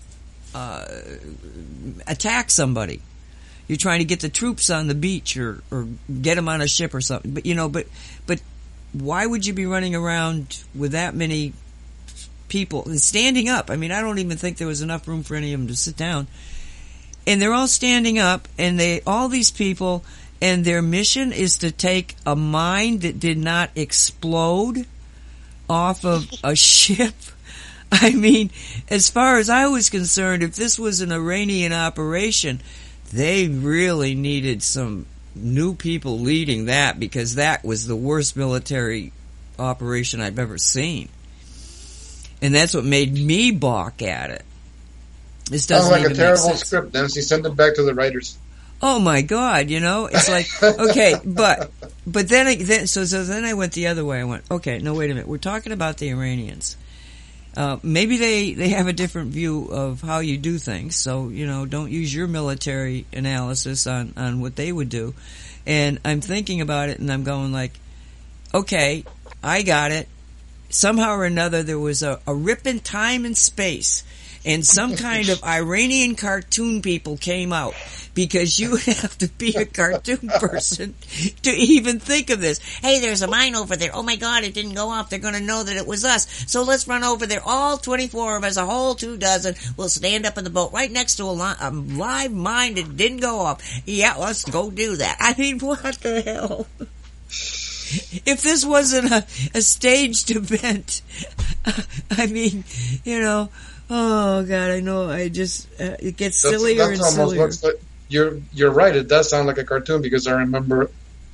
attack somebody. You're trying to get the troops on the beach or get them on a ship or something. But why would you be running around with that many people and standing up? I mean, I don't even think there was enough room for any of them to sit down. And they're all standing up, and all these people, and their mission is to take a mine that did not explode off of a ship. I mean, as far as I was concerned, if this was an Iranian operation, they really needed some new people leading that, because that was the worst military operation I've ever seen. And that's what made me balk at it. This doesn't sounds like a terrible sense. script, Nancy. Send it back to the writers. Oh my God, it's like, okay, but then I went the other way. I went, okay, no, wait a minute. We're talking about the Iranians. Maybe they have a different view of how you do things. So, don't use your military analysis on what they would do. And I'm thinking about it, and I'm going like, okay, I got it. Somehow or another, there was a rip in time and space. and some kind of Iranian cartoon people came out, because you have to be a cartoon person to even think of this. Hey, there's a mine over there. Oh my God, it didn't go off. They're going to know that it was us. So let's run over there. All 24 of us, a whole 24, will stand up in the boat right next to a live mine that didn't go off. Yeah, let's go do that. I mean, what the hell? If this wasn't a staged event, I mean, oh God, I know, it gets sillier and sillier. You're right, it does sound like a cartoon, because I remember,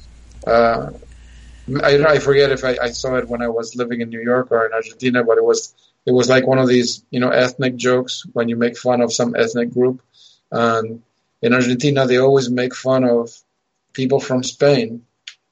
I forget if I saw it when I was living in New York or in Argentina, but it was like one of these, ethnic jokes when you make fun of some ethnic group. And in Argentina, they always make fun of people from Spain,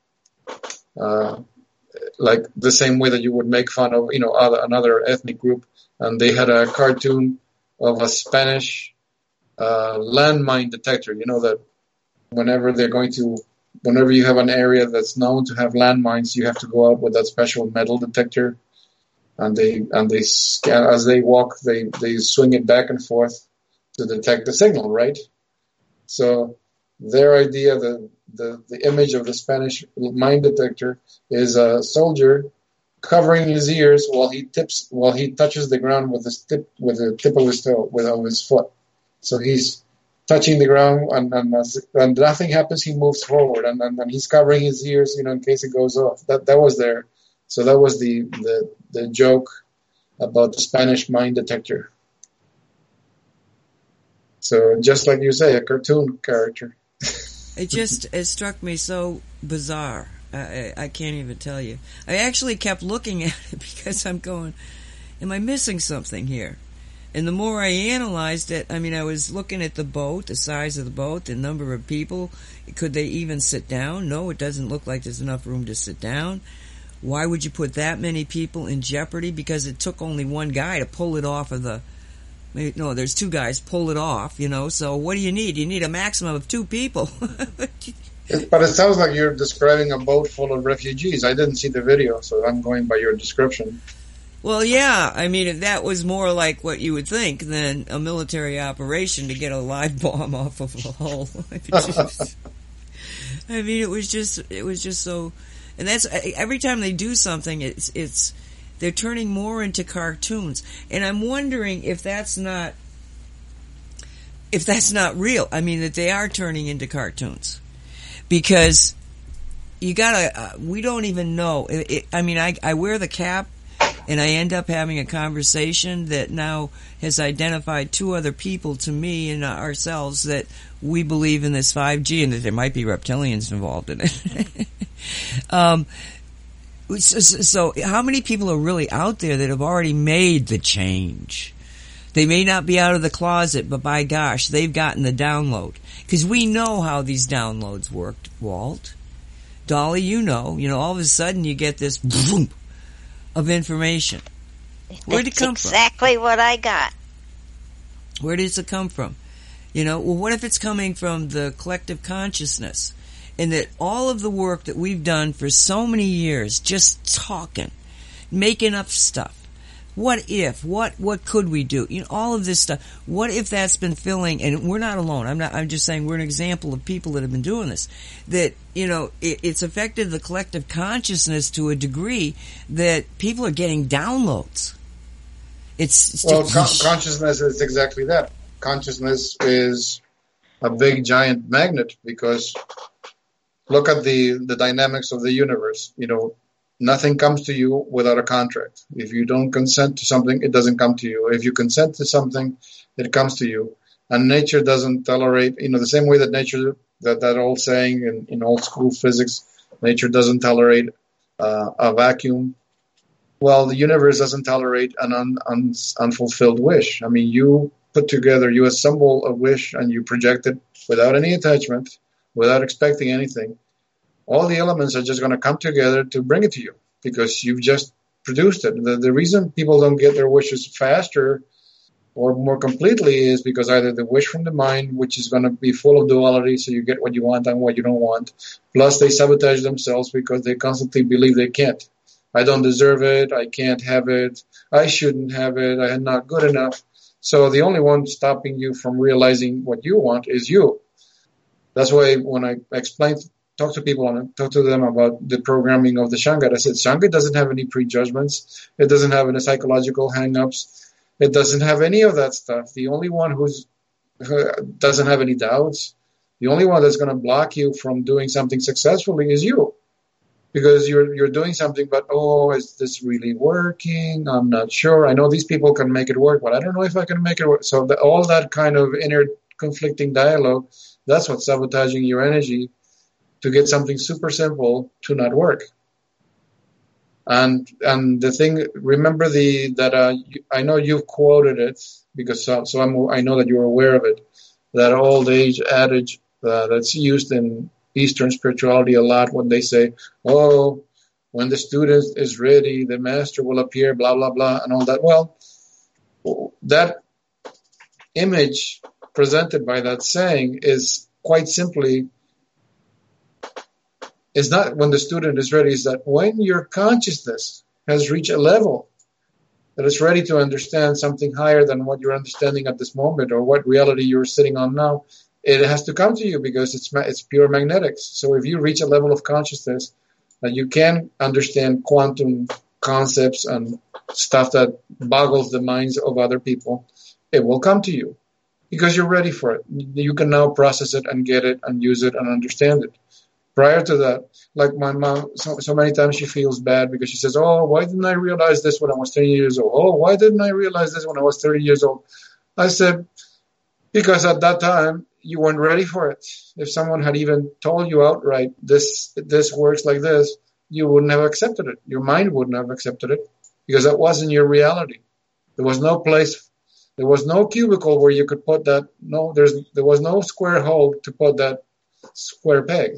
like the same way that you would make fun of, another ethnic group. And they had a cartoon of a Spanish landmine detector. That whenever you have an area that's known to have landmines, you have to go out with that special metal detector, and they scan as they walk. They swing it back and forth to detect the signal, right? So their idea, the image of the Spanish mine detector, is a soldier covering his ears while he touches the ground with the tip of his toe, of his foot. So he's touching the ground, and nothing happens. He moves forward, and he's covering his ears, in case it goes off. That was there. So that was the joke about the Spanish mine detector. So just like you say, a cartoon character. It struck me so bizarre. I can't even tell you. I actually kept looking at it because I'm going, am I missing something here? And the more I analyzed it, I was looking at the boat, the size of the boat, the number of people. Could they even sit down? No, it doesn't look like there's enough room to sit down. Why would you put that many people in jeopardy? Because it took only one guy to pull it off of the... No, there's two guys pull it off, So what do you need? You need a maximum of 2 people. But it sounds like you're describing a boat full of refugees. I didn't see the video, so I'm going by your description. Well, yeah. That was more like what you would think than a military operation to get a live bomb off of a hull. It was just so, and that's every time they do something, they're turning more into cartoons, and I'm wondering if that's not real. That they are turning into cartoons. Because we don't even know. I wear the cap, and I end up having a conversation that now has identified 2 other people to me and ourselves that we believe in this 5G and that there might be reptilians involved in it. So how many people are really out there that have already made the change? They may not be out of the closet, but by gosh, they've gotten the download. Because we know how these downloads worked, Walt. Dolly, all of a sudden you get this boom of information. Where did it come from? Exactly what I got. Where does it come from? What if it's coming from the collective consciousness? And that all of the work that we've done for so many years, just talking, making up stuff. What if? What could we do? All of this stuff. What if that's been filling? And we're not alone. I'm just saying we're an example of people that have been doing this. That it's affected the collective consciousness to a degree that people are getting downloads. Consciousness is exactly that. Consciousness is a big giant magnet, because look at the dynamics of the universe. Nothing comes to you without a contract. If you don't consent to something, it doesn't come to you. If you consent to something, it comes to you. And nature doesn't tolerate, the same way that nature, that old saying in old school physics, nature doesn't tolerate a vacuum. Well, the universe doesn't tolerate an unfulfilled wish. You you assemble a wish and you project it without any attachment, without expecting anything. All the elements are just going to come together to bring it to you because you've just produced it. The reason people don't get their wishes faster or more completely is because either the wish from the mind, which is going to be full of duality, so you get what you want and what you don't want, plus they sabotage themselves because they constantly believe they can't. I don't deserve it. I can't have it. I shouldn't have it. I'm not good enough. So the only one stopping you from realizing what you want is you. That's why when I talk to people and talk to them about the programming of the Shangat, I said, Shangat doesn't have any prejudgments. It doesn't have any psychological hang-ups. It doesn't have any of that stuff. The only one who doesn't have any doubts, the only one that's going to block you from doing something successfully is you. Because you're doing something, but, is this really working? I'm not sure. I know these people can make it work, but I don't know if I can make it work. So all that kind of inner conflicting dialogue, that's what's sabotaging your energy to get something super simple to not work. And the thing, remember I know you've quoted it because I know that you're aware of it. That old age adage that's used in Eastern spirituality a lot when they say, when the student is ready, the master will appear, blah, blah, blah, and all that. Well, that image presented by that saying is quite simply, is not when the student is ready, is that when your consciousness has reached a level that is ready to understand something higher than what you're understanding at this moment or what reality you're sitting on now, it has to come to you because it's pure magnetics. So if you reach a level of consciousness that you can understand quantum concepts and stuff that boggles the minds of other people, it will come to you because you're ready for it. You can now process it and get it and use it and understand it. Prior to that, like my mom, so many times she feels bad because she says, why didn't I realize this when I was 30 years old? Why didn't I realize this when I was 30 years old? I said, because at that time, you weren't ready for it. If someone had even told you outright, this works like this, you wouldn't have accepted it. Your mind wouldn't have accepted it because that wasn't your reality. There was no place, there was no cubicle where you could put that. No, there was no square hole to put that square peg.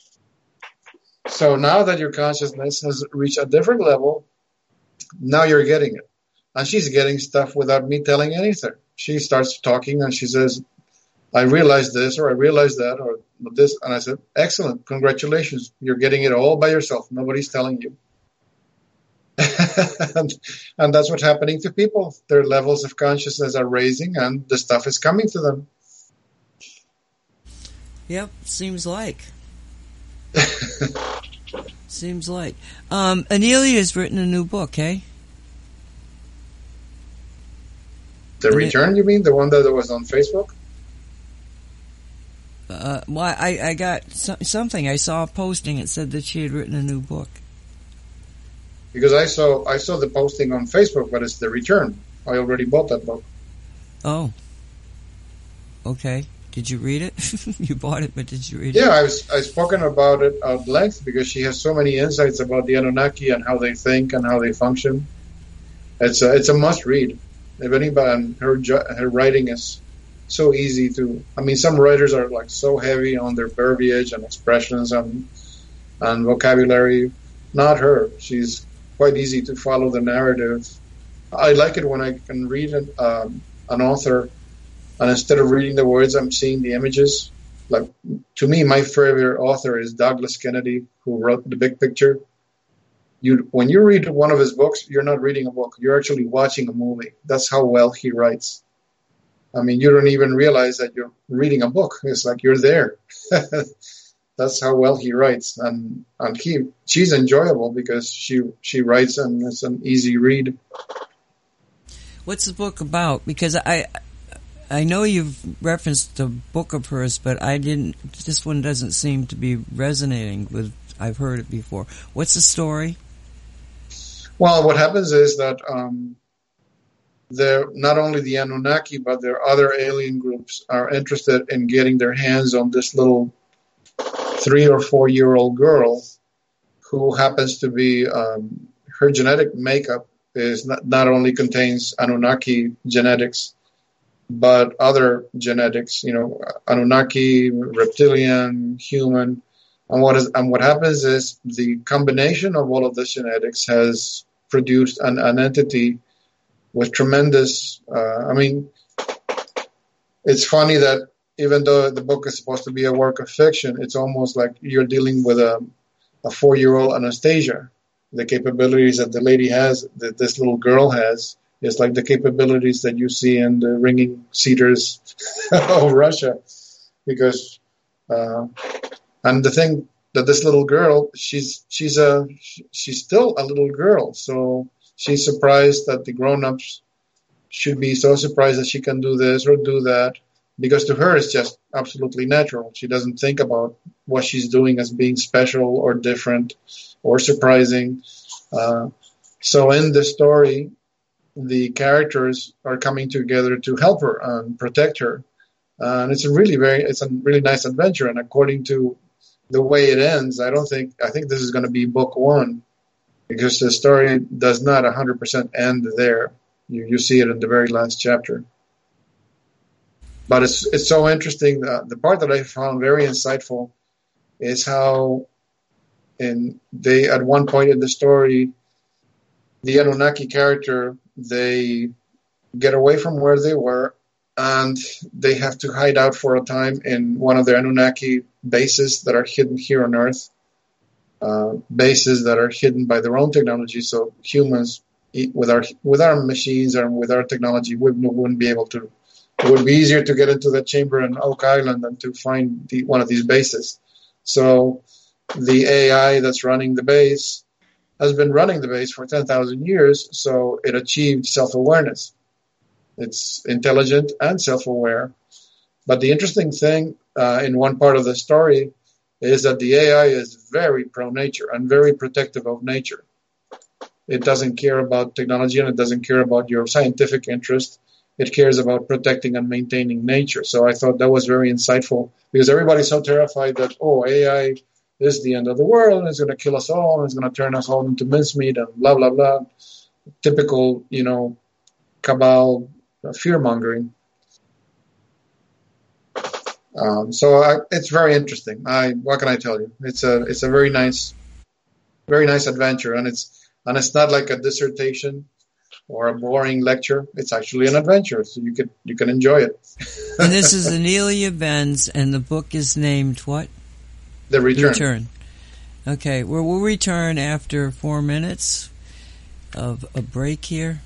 So now that your consciousness has reached a different level, now you're getting it. And she's getting stuff without me telling anything. She starts talking and she says, I realized this or I realized that or this. And I said, excellent. Congratulations. You're getting it all by yourself. Nobody's telling you. and that's what's happening to people. Their levels of consciousness are raising and the stuff is coming to them. Yep, seems like. Seems like. Anelia has written a new book, eh? The Return, you mean? The one that was on Facebook? Well, I got something. I saw a posting. It said that she had written a new book. Because I saw the posting on Facebook, but it's The Return. I already bought that book. Oh. Okay. Did you read it? You bought it, but did you read it? Yeah, I've spoken about it at length because she has so many insights about the Anunnaki and how they think and how they function. It's a must read. If anybody, and her writing is so easy to. I mean, some writers are like so heavy on their verbiage and expressions and vocabulary. Not her. She's quite easy to follow the narrative. I like it when I can read an author. And instead of reading the words, I'm seeing the images. Like, to me, my favorite author is Douglas Kennedy, who wrote The Big Picture. When you read one of his books, you're not reading a book. You're actually watching a movie. That's how well he writes. I mean, you don't even realize that you're reading a book. It's like you're there. That's how well he writes. And she's enjoyable because she writes and it's an easy read. What's the book about? Because I know you've referenced a book of hers, but this one doesn't seem to be resonating with, I've heard it before. What's the story? Well, what happens is that they're not only the Anunnaki, but their other alien groups are interested in getting their hands on this little 3 or 4 year old girl who happens to be, her genetic makeup is not only contains Anunnaki genetics, but other genetics, Anunnaki, reptilian, human. And what happens is the combination of all of this genetics has produced an entity with tremendous, it's funny that even though the book is supposed to be a work of fiction, it's almost like you're dealing with a 4-year-old Anastasia. The capabilities that the lady has, that this little girl has, It's like the capabilities that you see in the ringing cedars of Russia. Because, and the thing that this little girl, she's still a little girl. So she's surprised that the grown-ups should be so surprised that she can do this or do that. Because to her, it's just absolutely natural. She doesn't think about what she's doing as being special or different or surprising. So in the story, the characters are coming together to help her and protect her. And it's a really nice adventure. And according to the way it ends, I think this is going to be book one, because the story does not 100% end there. You see it in the very last chapter. But it's so interesting. The part that I found very insightful is how at one point in the story, the Anunnaki character, they get away from where they were, and they have to hide out for a time in one of the Anunnaki bases that are hidden here on Earth, bases that are hidden by their own technology. So humans, with our machines and with our technology, wouldn't be able to. It would be easier to get into that chamber in Oak Island than to find one of these bases. So the AI that's running the base has been running the base for 10,000 years, so it achieved self-awareness. It's intelligent and self-aware. But the interesting thing in one part of the story is that the AI is very pro-nature and very protective of nature. It doesn't care about technology, and it doesn't care about your scientific interest. It cares about protecting and maintaining nature. So I thought that was very insightful, because everybody's so terrified that, AI is the end of the world, and it's going to kill us all, and it's going to turn us all into mincemeat and blah, blah, blah. Typical, cabal fear-mongering. So it's very interesting. What can I tell you? It's a very nice adventure, and it's not like a dissertation or a boring lecture. It's actually an adventure, so you can enjoy it. And this is Anelia Benz, and the book is named what? The Return. Okay, well, we'll return after 4 minutes of a break here.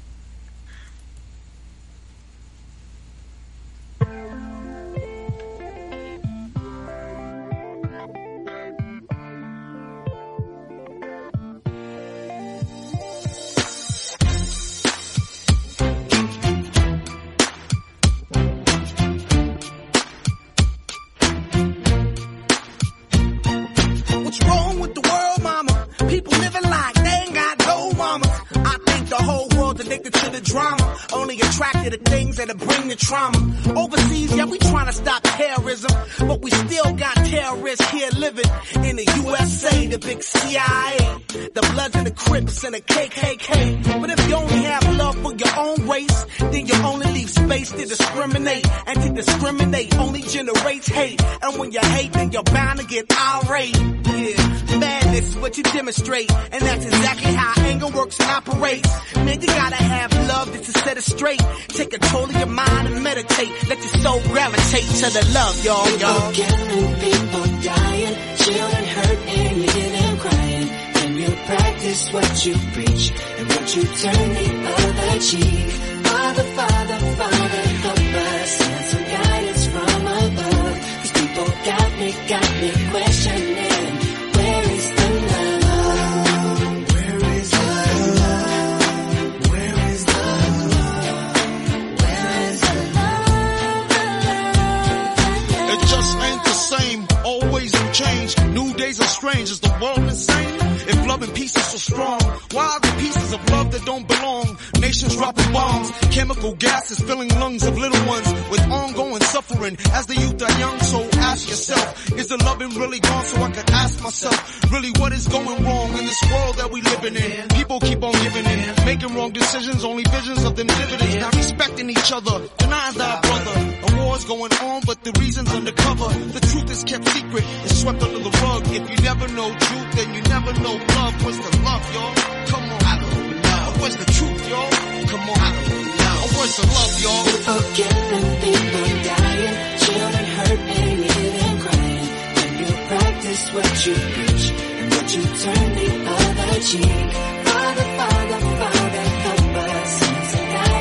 Trauma. Overseas, yeah, we trying to stop terrorism, but we still got terrorists here living in the USA, the big CIA, the Bloods and the Crips and the KKK. But if you only have love for your own race, then you only leave space to discriminate, and to discriminate only generates hate. And when you hate, then you're bound to get irate. Yeah, madness is what you demonstrate, and that's exactly how anger works and operates. Man, you gotta have love just to set it straight. Take control of your mind and meditate. Let your soul gravitate to the love, y'all. People killing, people dying, children hurt and you hear them crying. When you practice what you preach, and what you turn the other cheek. Father, Father, Father, help us. Send some guidance from above. These people got me questioning. Where is the love? Where is the love? Where is the love? Where is the love? It just ain't the same. Always in change. New days are strange. Is the world insane? If love and peace is so strong, why are the pieces of love that don't belong? Nations dropping bombs, chemical gases filling lungs of little ones with ongoing suffering as the youth are young. So ask yourself, is the loving really gone? So I could ask myself, really what is going wrong in this world that we living in? People keep on giving in, making wrong decisions, only visions of them dividends. Not respecting each other, denying thy brother. A war's going on, but the reason's undercover. The truth is kept secret, it's swept under the rug. If you never know truth, then you never know love. Where's the love, y'all? Come on, I don't know. Where's the truth, y'all? Come on, I don't know. Where's the love, y'all? People killing, people dying, children hurt and you hear them crying. When you practice what you preach, and what you turn the other cheek. Father, Father, Father, help us. Send some guidance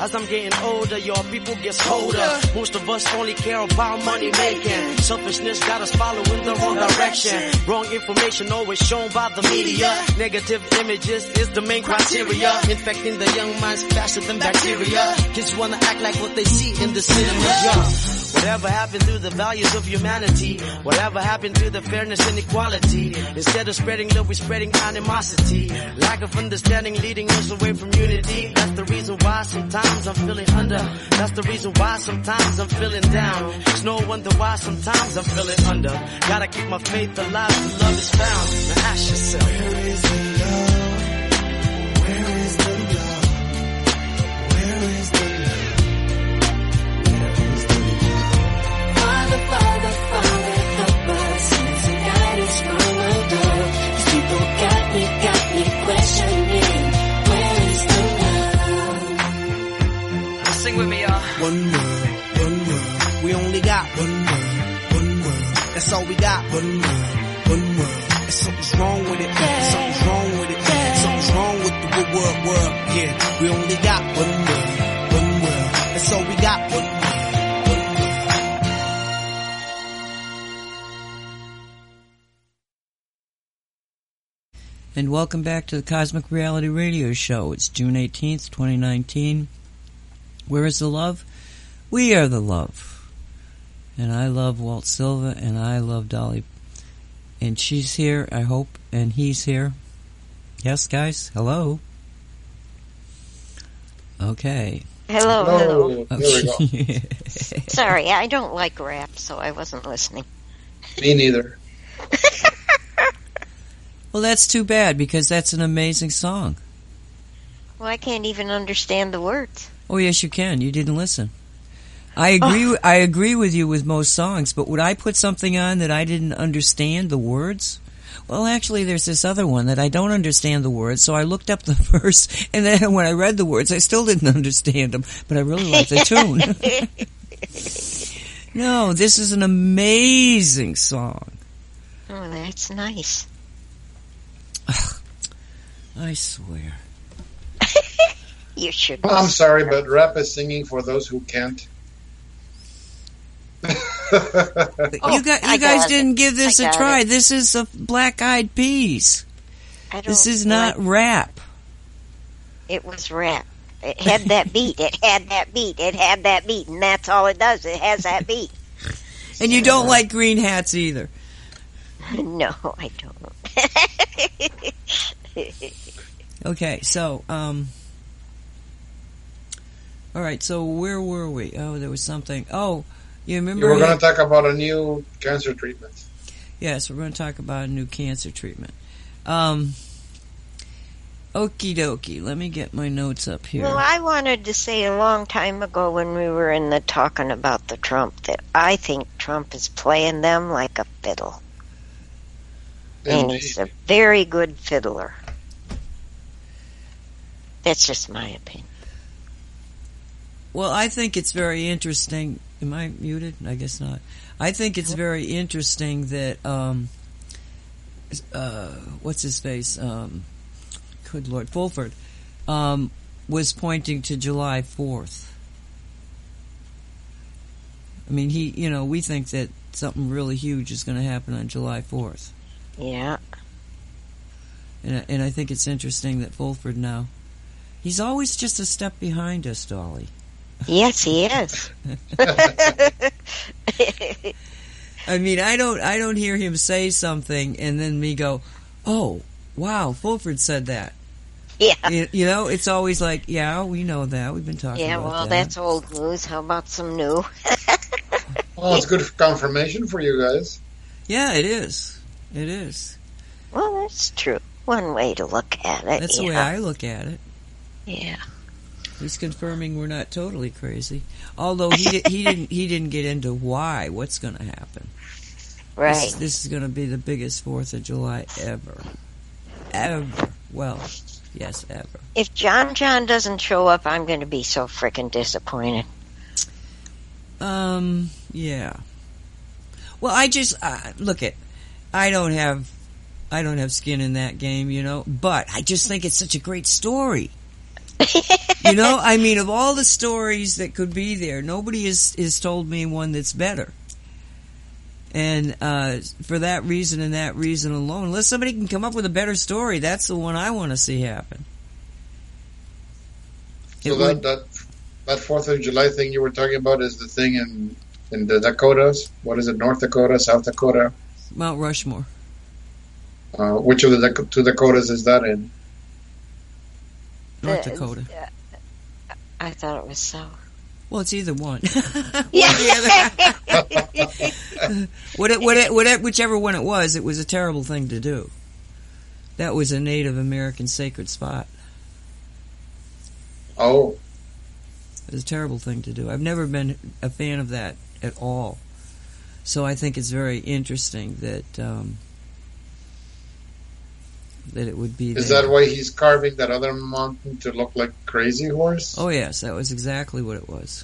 As I'm getting older, your people gets colder. Most of us only care about money making. Selfishness got us following the wrong direction. Wrong information always shown by the media. Negative images is the main criteria. Infecting the young minds faster than bacteria. Kids wanna act like what they see in the cinema. Yeah. Whatever happened to the values of humanity? Whatever happened to the fairness and equality? Instead of spreading love, we're spreading animosity. Lack of understanding leading us away from unity. That's the reason why sometimes I'm feeling under. That's the reason why sometimes I'm feeling down. It's no wonder why sometimes I'm feeling under. Gotta keep my faith alive till love is found. Now ask yourself, where is the love? Where is the love? Where is the love? Father, Father, Father, help us. Send some guidance from above. 'Cause people got me questioning. Where is the love? Sing with me, y'all. One world, one world. We only got one world, one world. That's all we got. One world, one world. And something's wrong with it. Something's wrong with it. Something's wrong with the world. Yeah, we only got one world, one world. That's all we got. One world. And welcome back to the Cosmic Reality Radio Show. It's June 18th, 2019. Where is the love? We are the love. And I love Walt Silva, and I love Dolly. And she's here, I hope, and he's here. Yes, guys? Hello? Okay. Hello. There we go. Sorry, I don't like rap, so I wasn't listening. Me neither. Well, that's too bad, because that's an amazing song. Well, I can't even understand the words. Oh, yes, you can. You didn't listen. I agree. I agree with you with most songs, but would I put something on that I didn't understand the words? Well, actually, there's this other one that I don't understand the words, so I looked up the verse, and then when I read the words, I still didn't understand them, but I really like the tune. No, this is an amazing song. Oh, that's nice. I swear. You should. I'm sorry, but rap is singing for those who can't. You guys didn't give this a try. This is a Black Eyed Peas. This is not rap. It was rap. It had that beat. It had that beat. It had that beat, and that's all it does. It has that beat. And you don't like green hats either. No, I don't. Okay, so, all right, so where were we? Oh, there was something. Oh, you remember? We're going to talk about a new cancer treatment. Yes, we're going to talk about a new cancer treatment. Okie dokie, let me get my notes up here. Well, I wanted to say a long time ago when we were in the talking about the Trump that I think Trump is playing them like a fiddle. And he's a very good fiddler. That's just my opinion. Well, I think it's very interesting. Am I muted? I guess not. I think it's very interesting that, what's his face? Good Lord, Fulford, was pointing to July 4th. I mean, we think that something really huge is going to happen on July 4th. Yeah. And I think it's interesting that Fulford now, he's always just a step behind us, Dolly. Yes, he is. I mean, I don't hear him say something and then me go, oh, wow, Fulford said that. Yeah. It's always like, yeah, we know that. We've been talking about that. Yeah, well, that's old news. How about some new? Well, it's good confirmation for you guys. Yeah, it is. It is. Well, that's true. One way to look at it. That's the way I look at it. Yeah. He's confirming we're not totally crazy. Although he didn't get into what's going to happen. Right. This is going to be the biggest 4th of July ever. Ever. Well, yes, ever. If John doesn't show up, I'm going to be so frickin' disappointed. Yeah. Well, I just look at. I don't have skin in that game, but I just think it's such a great story. You know, I mean, of all the stories that could be there, nobody has told me one that's better. And for that reason and that reason alone, unless somebody can come up with a better story, that's the one I want to see happen. So that 4th of July thing you were talking about is the thing in the Dakotas. What is it? North Dakota, South Dakota? Mount Rushmore. Which of the two Dakotas is that in? North Dakota. I thought it was south. Well, it's either one. Yeah. Whichever one it was a terrible thing to do. That was a Native American sacred spot. Oh. It was a terrible thing to do. I've never been a fan of that at all. So I think it's very interesting that it would be there. Is that why he's carving that other mountain to look like Crazy Horse? Oh, yes, that was exactly what it was.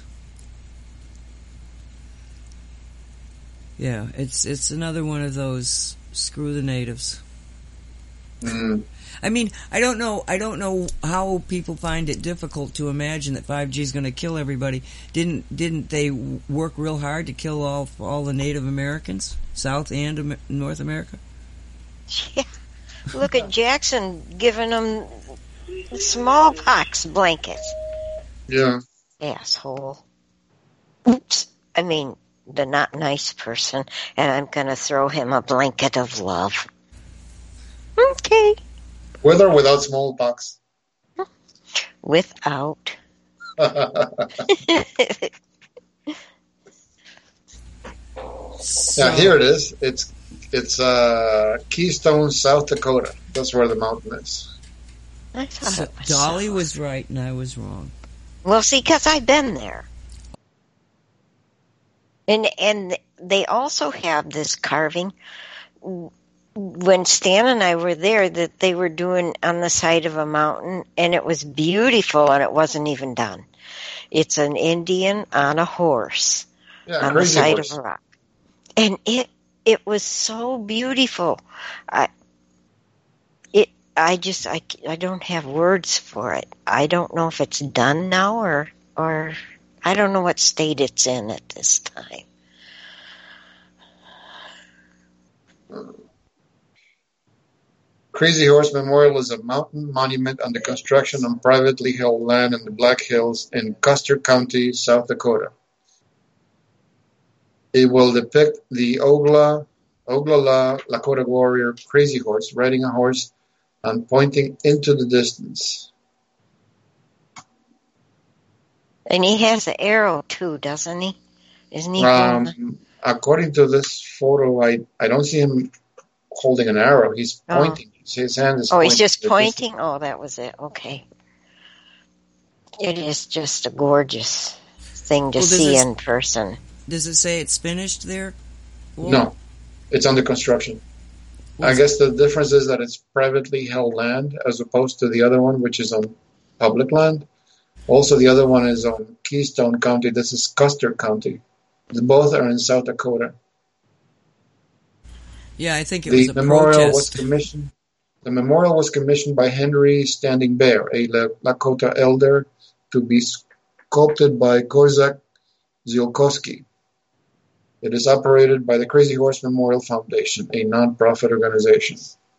Yeah, it's another one of those screw the natives. Mm. I mean, I don't know how people find it difficult to imagine that 5G is going to kill everybody. Didn't they work real hard to kill all the Native Americans, South and North America? Yeah. Look at Jackson giving them smallpox blankets. Yeah. Asshole. Oops. I mean, the not nice person, and I'm going to throw him a blanket of love. Okay. With or without smallpox? Without. Yeah, here it is. It's Keystone, South Dakota. That's where the mountain is. I thought it was Dolly south. was right and I was wrong. Well, see, because I've been there. And they also have this carving. When Stan and I were there, that they were doing on the side of a mountain, and it was beautiful, and it wasn't even done. It's an Indian on a horse on the side of a rock. And it was so beautiful. I don't have words for it. I don't know if it's done now or I don't know what state it's in at this time. Crazy Horse Memorial is a mountain monument under construction on privately held land in the Black Hills in Custer County, South Dakota. It will depict the Oglala Lakota warrior Crazy Horse riding a horse and pointing into the distance. And he has an arrow too, doesn't he? Isn't he? According to this photo, I don't see him holding an arrow. He's pointing. His hand is pointing. He's just pointing? Oh, that was it. Okay. It is just a gorgeous thing to see in person. Does it say it's finished there? No. It's under construction. I guess the difference is that it's privately held land as opposed to the other one, which is on public land. Also, the other one is on Keystone County. This is Custer County. Both are in South Dakota. Yeah, I think it was a protest. The memorial was commissioned by Henry Standing Bear, a Lakota elder, to be sculpted by Kozak Ziolkowski. It is operated by the Crazy Horse Memorial Foundation, a non-profit organization.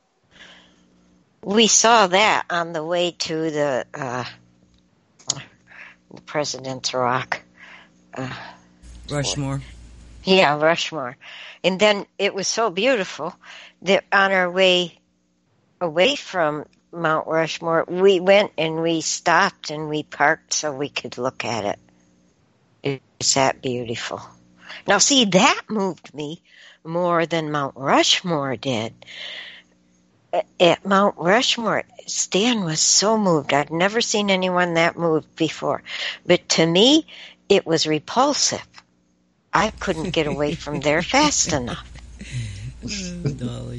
We saw that on the way to the President's Rock. Rushmore. Yeah, Rushmore. And then it was so beautiful that on our way away from Mount Rushmore, we went and we stopped and we parked so we could look at it. It's that beautiful. Now, see, that moved me more than Mount Rushmore did. At Mount Rushmore, Stan was so moved. I'd never seen anyone that moved before. But to me, it was repulsive. I couldn't get away from there fast enough. Oh, Dolly.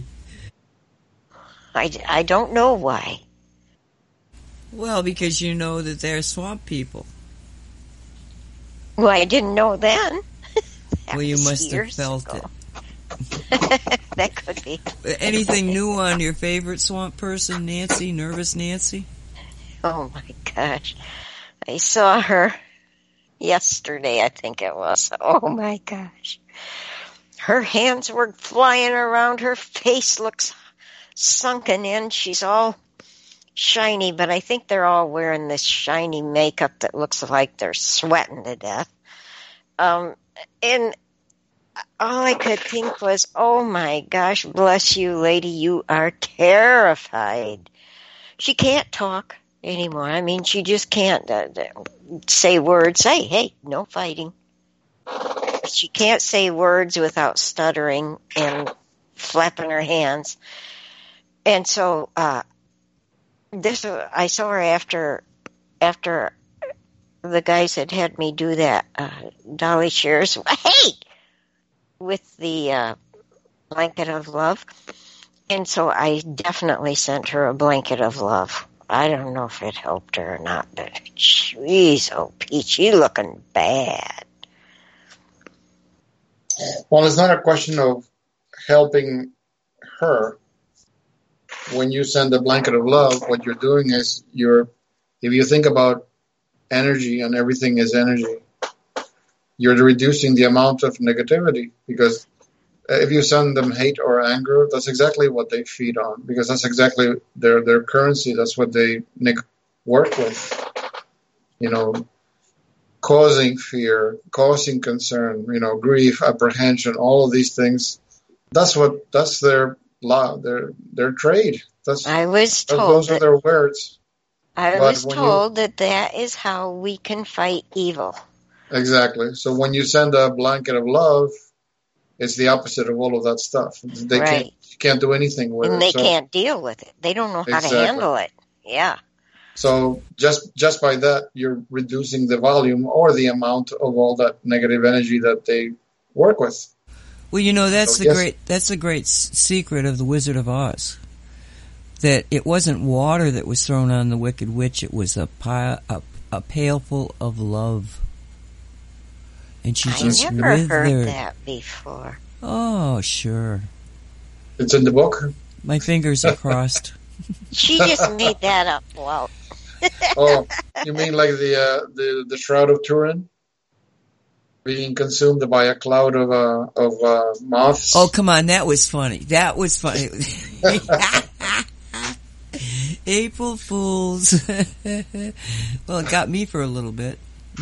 I don't know why. Well, because you know that they're swamp people. Well, I didn't know then. Well, you must have felt it. That could be. Anything new on your favorite swamp person, Nancy? Nervous Nancy? Oh my gosh. I saw her yesterday, I think it was. Oh my gosh. Her hands were flying around. Her face looks sunken in. She's all shiny, but I think they're all wearing this shiny makeup that looks like they're sweating to death. And all I could think was, oh my gosh, bless you, lady, you are terrified. She can't talk anymore. I mean, she just can't say words. Hey, no fighting. She can't say words without stuttering and flapping her hands. And so I saw her after the guys had me do that Dolly shares, hey, with the blanket of love. And so I definitely sent her a blanket of love. I don't know if it helped her or not, but jeez, oh, Peachy, looking bad. Well, it's not a question of helping her. When you send a blanket of love, what you're doing is if you think about energy and everything is energy, you're reducing the amount of negativity, because if you send them hate or anger, that's exactly what they feed on, because that's exactly their currency. That's what they work with, causing fear, causing concern, grief, apprehension, all of these things. That's their law, their trade. Those are their words. I was told that is how we can fight evil. Exactly. So when you send a blanket of love, it's the opposite of all of that stuff. You can't do anything with it. And they can't deal with it. They don't know how to handle it. Yeah. So just by that, you're reducing the volume or the amount of all that negative energy that they work with. Well, that's the great secret of the Wizard of Oz. That it wasn't water that was thrown on the Wicked Witch; it was a pailful of love. And she just I never heard that before. Oh, sure. It's in the book. My fingers are crossed. She just made that up, Walt. Oh, you mean like the Shroud of Turin being consumed by a cloud of moths? Oh, come on, that was funny. April Fools. Well, it got me for a little bit.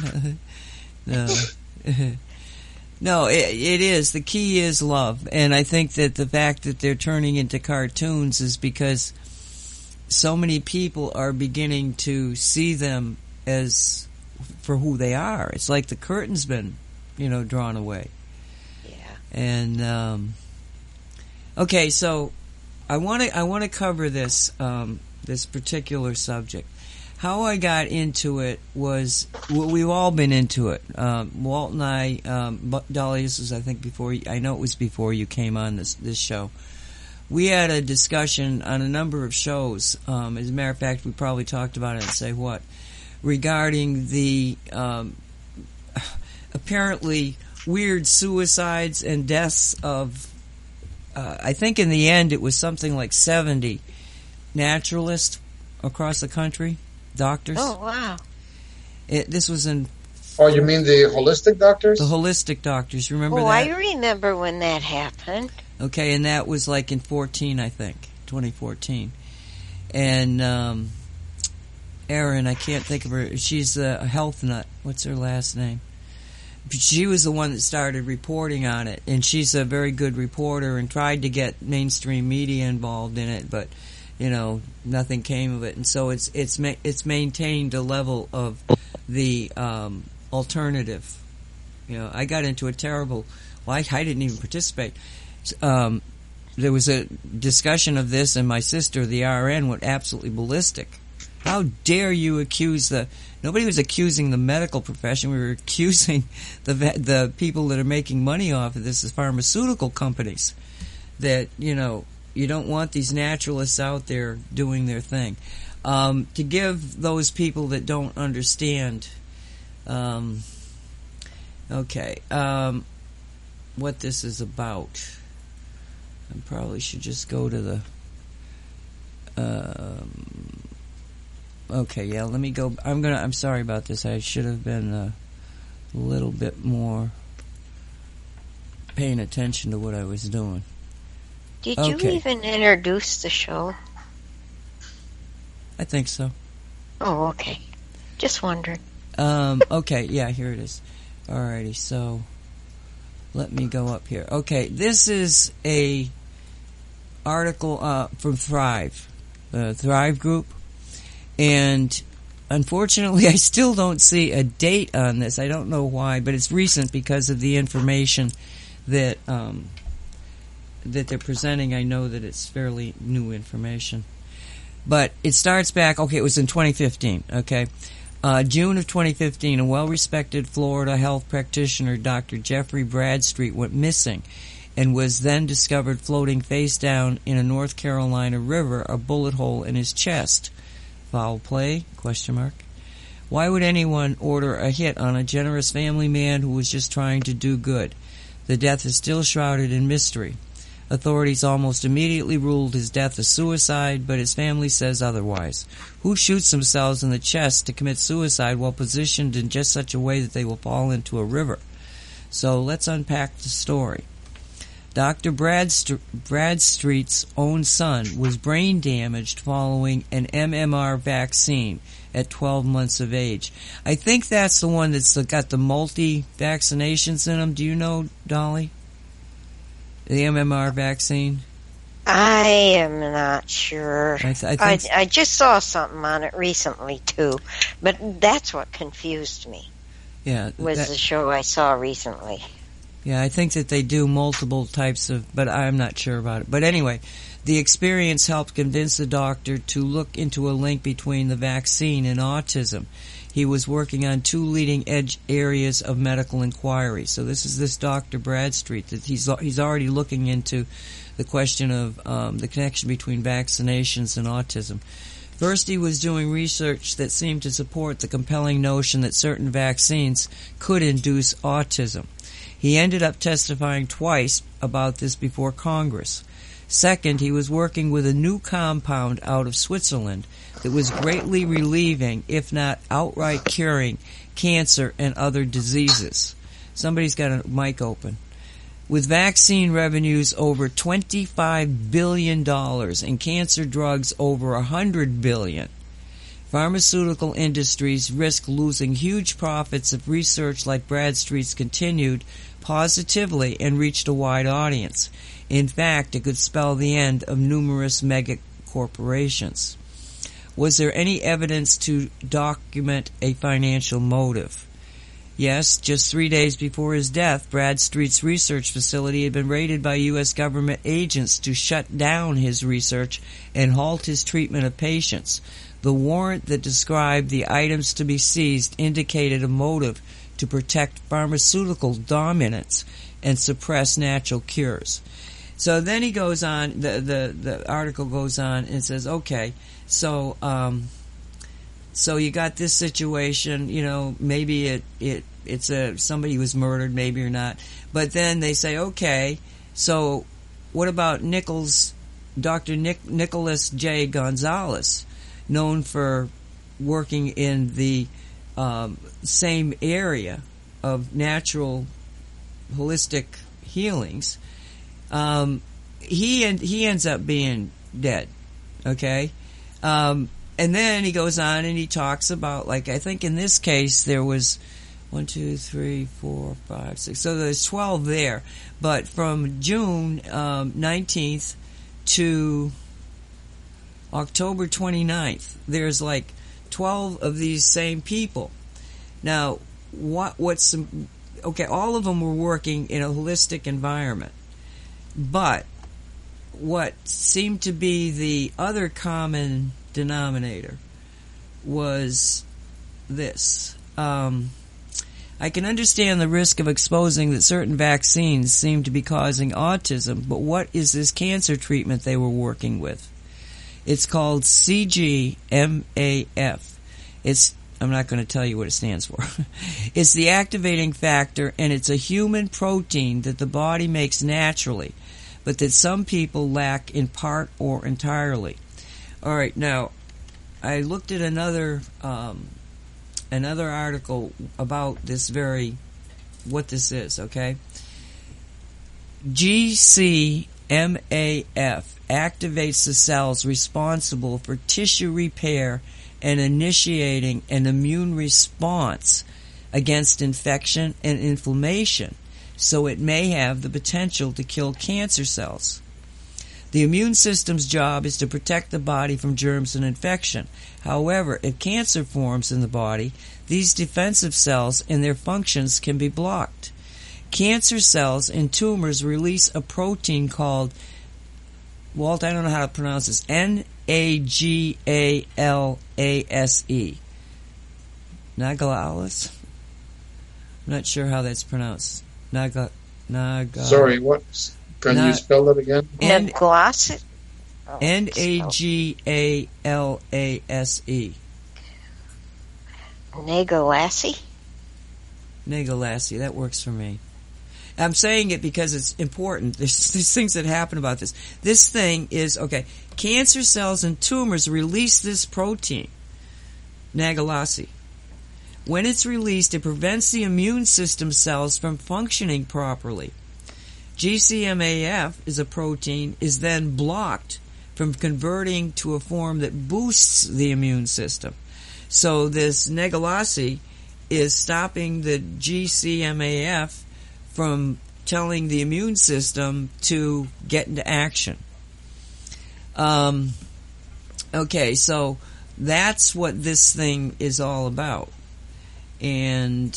No, it is. The key is love. And I think that the fact that they're turning into cartoons is because so many people are beginning to see them as for who they are. It's like the curtain's been, drawn away. Yeah. And okay, so I want to cover this this particular subject. How I got into it was, we've all been into it. Walt and I, Dolly, this was, I think, I know it was before you came on this show. We had a discussion on a number of shows. As a matter of fact, we probably talked about it and Say What, regarding the apparently weird suicides and deaths of, I think in the end it was something like 70 naturalists across the country. Doctors. Oh, wow. This was in... Oh, you mean the holistic doctors? The holistic doctors. Remember that? Oh, I remember when that happened. Okay, and that was like in 2014. And Erin, I can't think of her. She's a health nut. What's her last name? She was the one that started reporting on it. And she's a very good reporter and tried to get mainstream media involved in it, but... nothing came of it, and so it's maintained a level of the alternative. I got into a terrible. Well, I didn't even participate. There was a discussion of this, and my sister, the RN, went absolutely ballistic. How dare you accuse Nobody was accusing the medical profession. We were accusing the people that are making money off of this, the pharmaceutical companies. That you don't want these naturalists out there doing their thing. To give those people that don't understand, what this is about, I probably should just go to the, Okay, yeah, let me go. I'm sorry about this. I should have been a little bit more paying attention to what I was doing. Did you even introduce the show? I think so. Oh, okay. Just wondering. Okay, yeah, here it is. Alrighty, so let me go up here. Okay, this is a article from Thrive, the Thrive group, and unfortunately I still don't see a date on this. I don't know why, but it's recent because of the information that that they're presenting. I know that it's fairly new information. But it starts back, okay, it was in 2015, okay? June of 2015, a well-respected Florida health practitioner, Dr. Jeffrey Bradstreet, went missing and was then discovered floating face down in a North Carolina river, a bullet hole in his chest. Foul play? ? Why would anyone order a hit on a generous family man who was just trying to do good? The death is still shrouded in mystery. Authorities almost immediately ruled his death a suicide, but his family says otherwise. Who shoots themselves in the chest to commit suicide while positioned in just such a way that they will fall into a river? So let's unpack the story. Dr. Bradstreet's own son was brain damaged following an MMR vaccine at 12 months of age. I think that's the one that's got the multi-vaccinations in them. Do you know, Dolly? The MMR vaccine? I am not sure. I just saw something on it recently, too. But that's what confused me. Yeah. Was the show I saw recently. Yeah, I think that they do multiple types of, but I'm not sure about it. But anyway, the experience helped convince the doctor to look into a link between the vaccine and autism. He was working on 2 leading-edge areas of medical inquiry. So this is this Dr. Bradstreet, that he's already looking into the question of the connection between vaccinations and autism. First, he was doing research that seemed to support the compelling notion that certain vaccines could induce autism. He ended up testifying twice about this before Congress. Second, he was working with a new compound out of Switzerland that was greatly relieving, if not outright curing, cancer and other diseases. Somebody's got a mic open. With vaccine revenues over $25 billion and cancer drugs over $100 billion, pharmaceutical industries risk losing huge profits if research like Bradstreet's continued positively and reached a wide audience. In fact, it could spell the end of numerous mega corporations. Was there any evidence to document a financial motive? Yes, just 3 days before his death, Bradstreet's research facility had been raided by U.S. government agents to shut down his research and halt his treatment of patients. The warrant that described the items to be seized indicated a motive to protect pharmaceutical dominance and suppress natural cures. So then he goes on, the article goes on and says, okay, so you got this situation, you know, maybe it's somebody was murdered, maybe or not. But then they say, okay, so what about Dr. Nicholas J. Gonzalez, known for working in the same area of natural holistic healings? He ends up being dead, okay? And then he goes on and he talks about, like, I think in this case there was 1, 2, 3, 4, 5, 6. So there's 12 there. But from June 19th to October 29th, there's like 12 of these same people. Now, okay, all of them were working in a holistic environment. But what seemed to be the other common denominator was this. I can understand the risk of exposing that certain vaccines seem to be causing autism, but what is this cancer treatment they were working with? It's called CGMAF. I'm not going to tell you what it stands for. It's the activating factor, and it's a human protein that the body makes naturally, but that some people lack in part or entirely. All right, now, I looked at another article about this what this is, okay? GCMAF activates the cells responsible for tissue repair and initiating an immune response against infection and inflammation, so it may have the potential to kill cancer cells. The immune system's job is to protect the body from germs and infection. However, if cancer forms in the body, these defensive cells and their functions can be blocked. Cancer cells and tumors release a protein called, Walt, I don't know how to pronounce this, NAGALASE. Nagalase? I'm not sure how that's pronounced. Sorry, what? Can you spell that again? Nagalase? NAGALASE. Nagalase? Nagalase, that works for me. I'm saying it because it's important. There's things that happen about this. This thing is, okay, cancer cells and tumors release this protein, Nagalase. When it's released, it prevents the immune system cells from functioning properly. GCMAF is a protein, is then blocked from converting to a form that boosts the immune system. So this Nagalase is stopping the GCMAF from telling the immune system to get into action. Okay, so that's what this thing is all about. And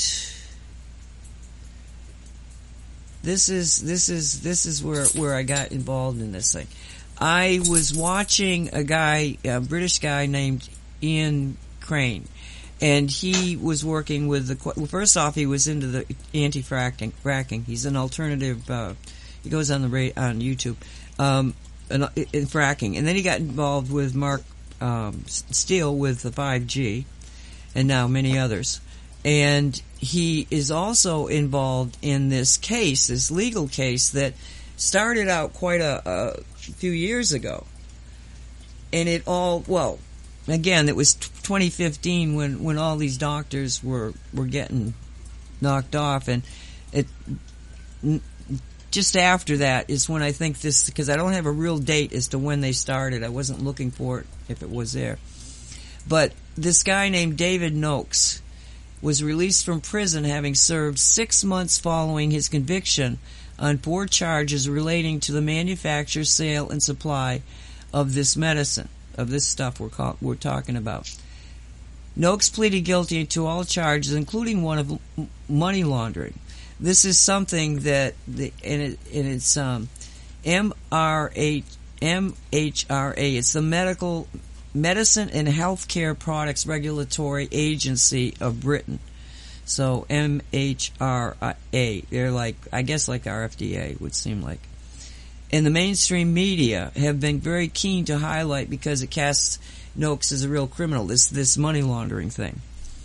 this is where I got involved in this thing. I was watching a British guy named Ian Crane, and he was working with first off, he was into the anti-fracking. He's an alternative, he goes on YouTube, in fracking. And then he got involved with Mark Steele with the 5G, and now many others. And he is also involved in this legal case that started out quite a few years ago. And again, it was 2015 when all these doctors were getting knocked off, and just after that is when I think this, because I don't have a real date as to when they started. I wasn't looking for it if it was there. But this guy named David Noakes was released from prison having served 6 months following his conviction on 4 charges relating to the manufacture, sale, and supply of this medicine, of this stuff we're talking about. Noakes pleaded guilty to all charges, including one of money laundering. This is something that it's MHRA. It's the Medicine and Healthcare Products Regulatory Agency of Britain. So MHRA. They're like, I guess like our FDA would seem like. And the mainstream media have been very keen to highlight, because it casts Noakes as a real criminal, this money laundering thing.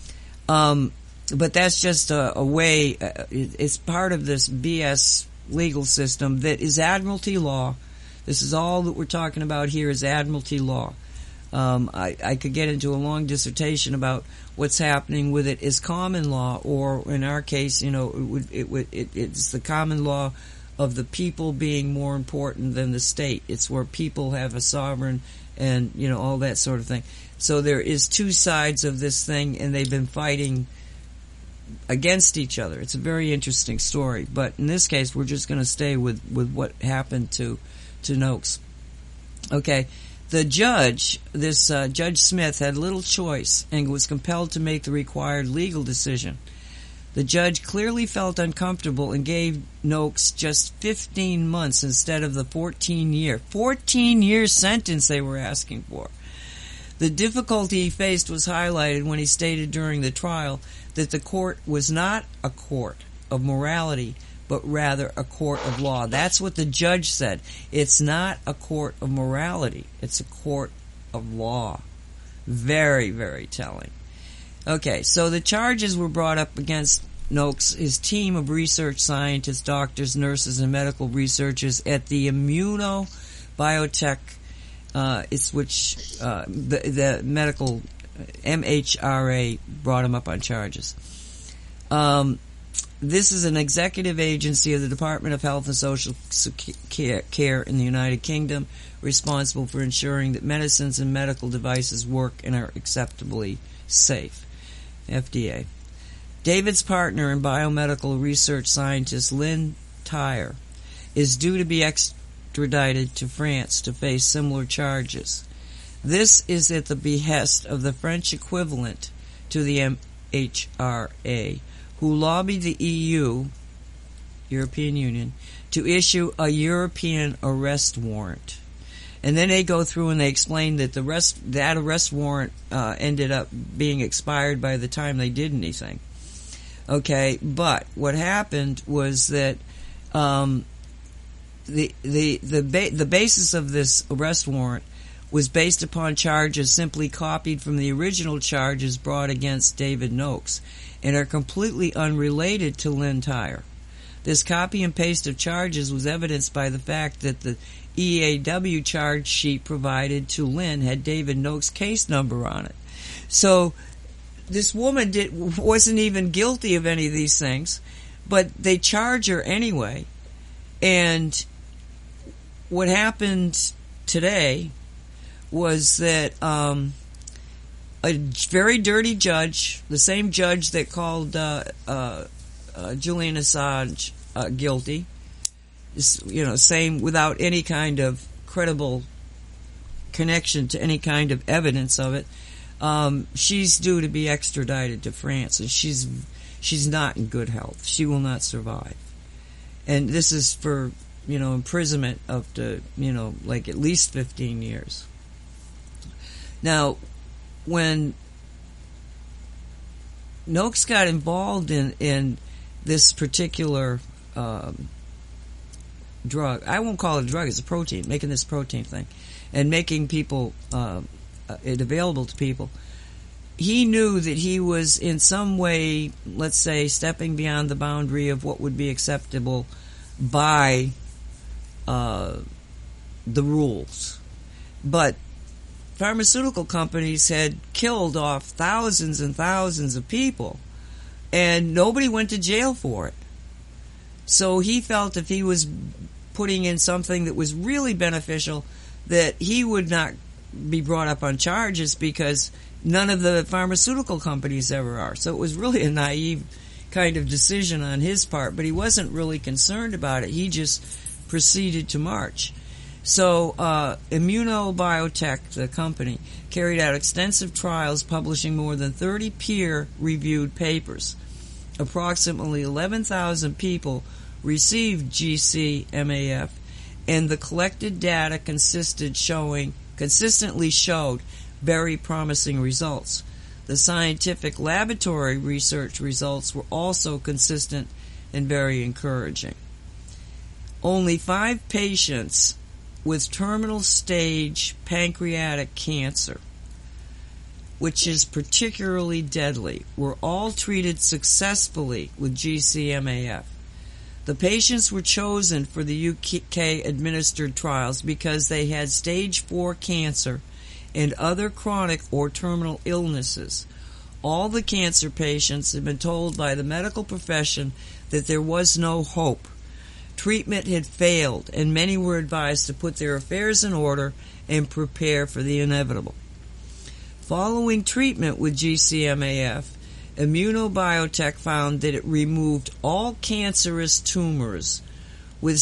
But that's just a way, it's part of this BS legal system that is Admiralty law. This is all that we're talking about here is Admiralty law. I could get into a long dissertation about what's happening with it as common law, or in our case, it's the common law of the people being more important than the state. It's where people have a sovereign and, all that sort of thing. So there is 2 sides of this thing, and they've been fighting against each other. It's a very interesting story. But in this case, we're just going to stay with what happened to Noakes. Okay. The judge, Judge Smith, had little choice and was compelled to make the required legal decision. The judge clearly felt uncomfortable and gave Noakes just 15 months instead of the 14-year sentence they were asking for. The difficulty he faced was highlighted when he stated during the trial that the court was not a court of morality, but rather a court of law. That's what the judge said. It's not a court of morality. It's a court of law. Very, very telling. Okay, so the charges were brought up against Noakes, his team of research scientists, doctors, nurses, and medical researchers at the Immunobiotech the medical MHRA brought him up on charges. This is an executive agency of the Department of Health and Social Care in the United Kingdom, responsible for ensuring that medicines and medical devices work and are acceptably safe. FDA. David's partner and biomedical research scientist Lynn Tyre is due to be extradited to France to face similar charges. This is at the behest of the French equivalent to the MHRA, who lobbied the EU, European Union, to issue a European arrest warrant. And then they go through and they explain that that arrest warrant ended up being expired by the time they did anything. Okay, but what happened was that the basis of this arrest warrant was based upon charges simply copied from the original charges brought against David Noakes and are completely unrelated to Lynn Tyre. This copy and paste of charges was evidenced by the fact that the EAW charge sheet provided to Lynn had David Noakes' case number on it. So this woman wasn't even guilty of any of these things, but they charge her anyway. And what happened today was that a very dirty judge, the same judge that called Julian Assange guilty, same without any kind of credible connection to any kind of evidence of it, she's due to be extradited to France, and she's not in good health. She will not survive, and this is for imprisonment up to like at least 15 years. Now, when Noakes got involved in this particular drug, I won't call it a drug, it's a protein, making this protein thing, and making people it available to people, he knew that he was in some way, let's say, stepping beyond the boundary of what would be acceptable by the rules. But pharmaceutical companies had killed off thousands and thousands of people, and nobody went to jail for it. So he felt if he was putting in something that was really beneficial, that he would not be brought up on charges because none of the pharmaceutical companies ever are. So it was really a naive kind of decision on his part, but he wasn't really concerned about it. He just proceeded to march. So Immunobiotech, the company, carried out extensive trials publishing more than 30 peer-reviewed papers. Approximately 11,000 people received GCMAF, and the collected data consistently showed very promising results. The scientific laboratory research results were also consistent and very encouraging. Only 5 patients with terminal stage pancreatic cancer, which is particularly deadly, were all treated successfully with GCMAF. The patients were chosen for the UK-administered trials because they had stage 4 cancer and other chronic or terminal illnesses. All the cancer patients had been told by the medical profession that there was no hope. Treatment had failed, and many were advised to put their affairs in order and prepare for the inevitable. Following treatment with GCMAF, Immunobiotech found that it removed all cancerous tumors with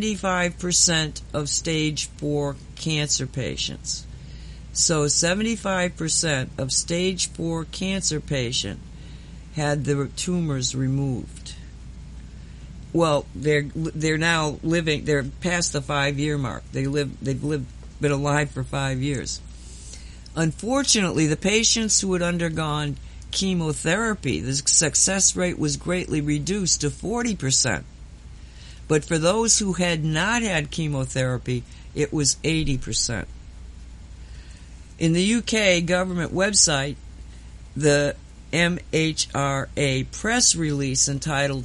75% of stage 4 cancer patients. So 75% of stage 4 cancer patient had the tumors removed. Well, they're now living. They're past the 5-year mark. They've been alive for 5 years. Unfortunately, the patients who had undergone chemotherapy, the success rate was greatly reduced to 40%. But for those who had not had chemotherapy, it was 80%. In the UK government website, the MHRA press release entitled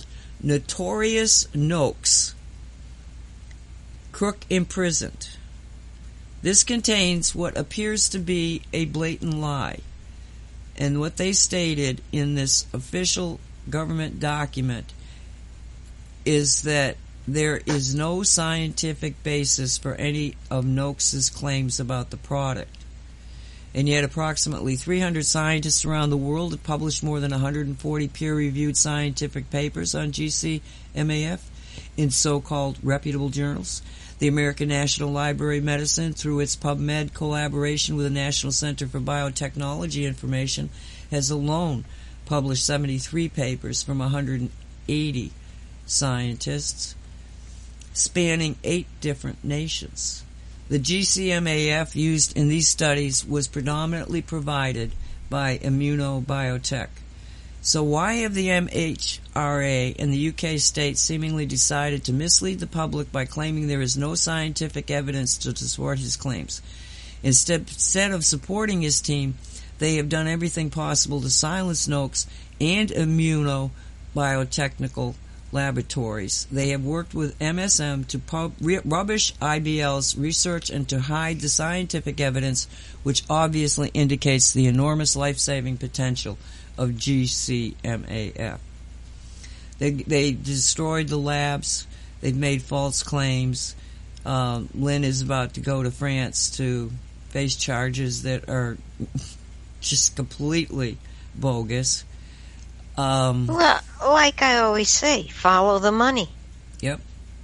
"Notorious Noakes, Crook Imprisoned." This contains what appears to be a blatant lie. And what they stated in this official government document is that there is no scientific basis for any of Noakes's claims about the product. And yet approximately 300 scientists around the world have published more than 140 peer-reviewed scientific papers on GCMAF in so-called reputable journals. The American National Library of Medicine, through its PubMed collaboration with the National Center for Biotechnology Information, has alone published 73 papers from 180 scientists spanning 8 different nations. The GCMAF used in these studies was predominantly provided by Immunobiotech. So why have the MHRA and the UK state seemingly decided to mislead the public by claiming there is no scientific evidence to support his claims? Instead of supporting his team, they have done everything possible to silence Noakes and Immunobiotechnical Laboratories. They have worked with MSM to rubbish IBL's research and to hide the scientific evidence, which obviously indicates the enormous life-saving potential of GCMAF. They destroyed the labs. They've made false claims. Lynn is about to go to France to face charges that are just completely bogus. Well, like I always say, follow the money. Yep.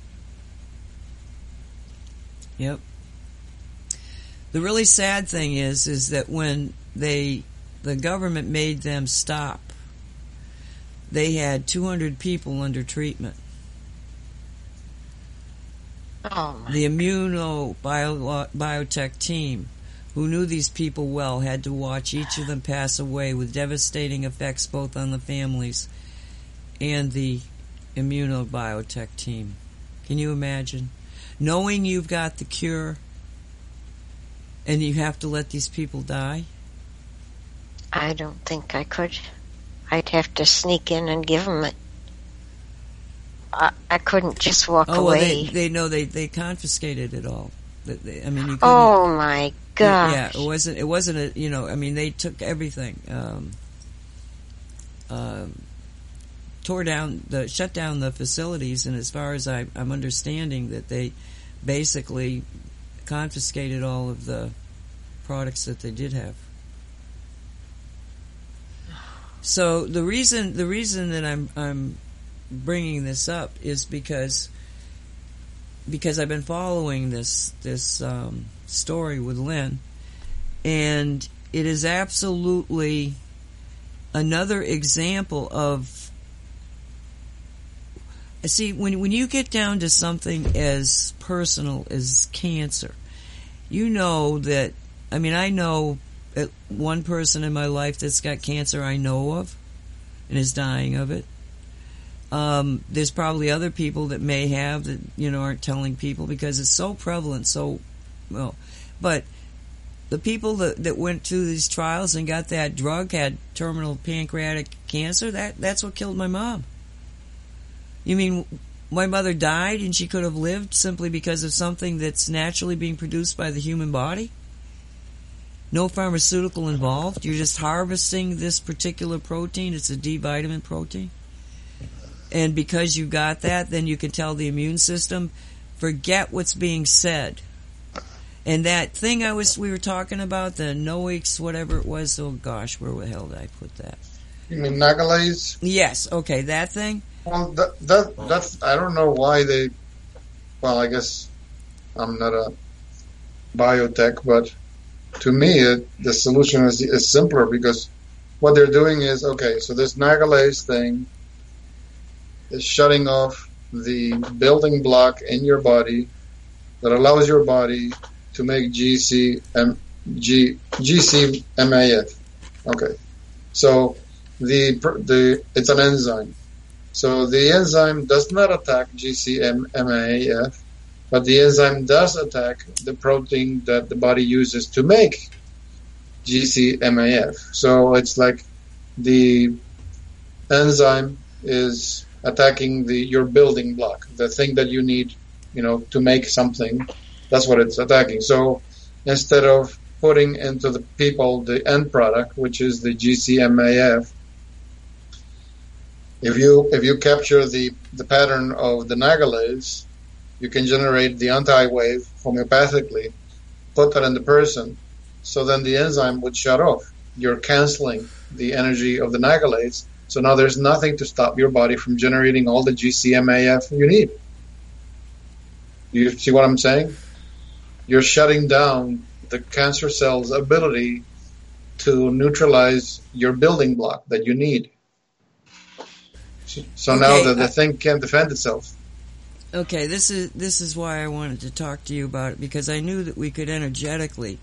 The really sad thing is that when the government made them stop, they had 200 people under treatment. Oh my. The Immunobiotech team, who knew these people well, had to watch each of them pass away with devastating effects both on the families and the Immunobiotech team. Can you imagine? Knowing you've got the cure and you have to let these people die? I don't think I could. I'd have to sneak in and give them it. I couldn't just walk away. Well, they confiscated it all. I mean, you couldn't. Oh my gosh. Yeah, it wasn't a, they took everything. Shut down the facilities, and as far as I'm understanding, that they basically confiscated all of the products that they did have. So the reason that I'm bringing this up is because I've been following this story with Lynn, and it is absolutely another example of. See, when you get down to something as personal as cancer, you know that. I mean, I know one person in my life that's got cancer I know of, and is dying of it. There's probably other people that may have that, aren't telling people because it's so prevalent, but the people that went through these trials and got that drug had terminal pancreatic cancer. That's what killed my mom. You mean my mother died and she could have lived simply because of something that's naturally being produced by the human body? No pharmaceutical involved. You're just harvesting this particular protein. It's a D vitamin protein. And because you got that, then you can tell the immune system, forget what's being said. And that thing we were talking about, the Noakes, whatever it was, oh gosh, where the hell did I put that? You mean Nagalase? Yes, okay, that thing? Well, that's, I don't know why they, well, I guess I'm not a biotech, but to me, the solution is simpler, because what they're doing is, okay, so this Nagalase thing is shutting off the building block in your body that allows your body to make GCMAF. Okay, so it's an enzyme. So the enzyme does not attack GCMAF, but the enzyme does attack the protein that the body uses to make GCMAF. So it's like the enzyme is attacking your building block, the thing that you need, to make something. That's what it's attacking. So instead of putting into the people the end product, which is the GCMAF. If you capture the pattern of the nagalase, you can generate the anti-wave homeopathically, put that in the person, so then the enzyme would shut off. You're canceling the energy of the nagalase, so now there's nothing to stop your body from generating all the GCMAF you need. You see what I'm saying? You're shutting down the cancer cell's ability to neutralize your building block that you need. So now the thing can't defend itself. Okay, this is why I wanted to talk to you about it, because I knew that we could energetically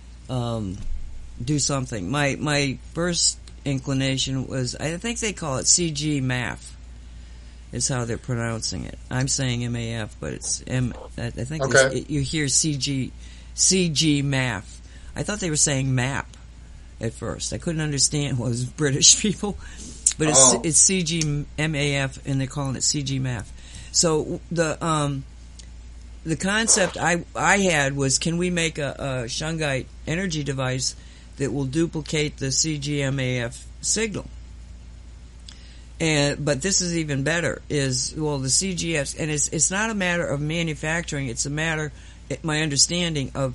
do something. My first inclination was, I think they call it CG-MAF, is how they're pronouncing it. I'm saying MAF, but it's M. I think you hear CG-MAF. I thought they were saying MAP at first. I couldn't understand what was British people, but it's CG-MAF, and they're calling it CG-MAF. So the concept I had was, can we make a shungite energy device that will duplicate the CGMAF signal? But this is even better. The CGF, and it's not a matter of manufacturing. It's a matter, my understanding, of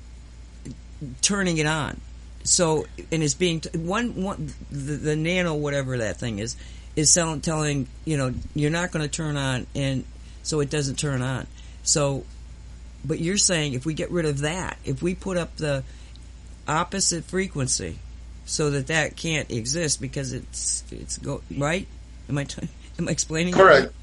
turning it on. So, and it's being the nano, whatever that thing is telling, you're not going to turn on, and so it doesn't turn on. So, but you're saying if we get rid of that, if we put up the opposite frequency, so that can't exist because it's right? Am I explaining? Correct.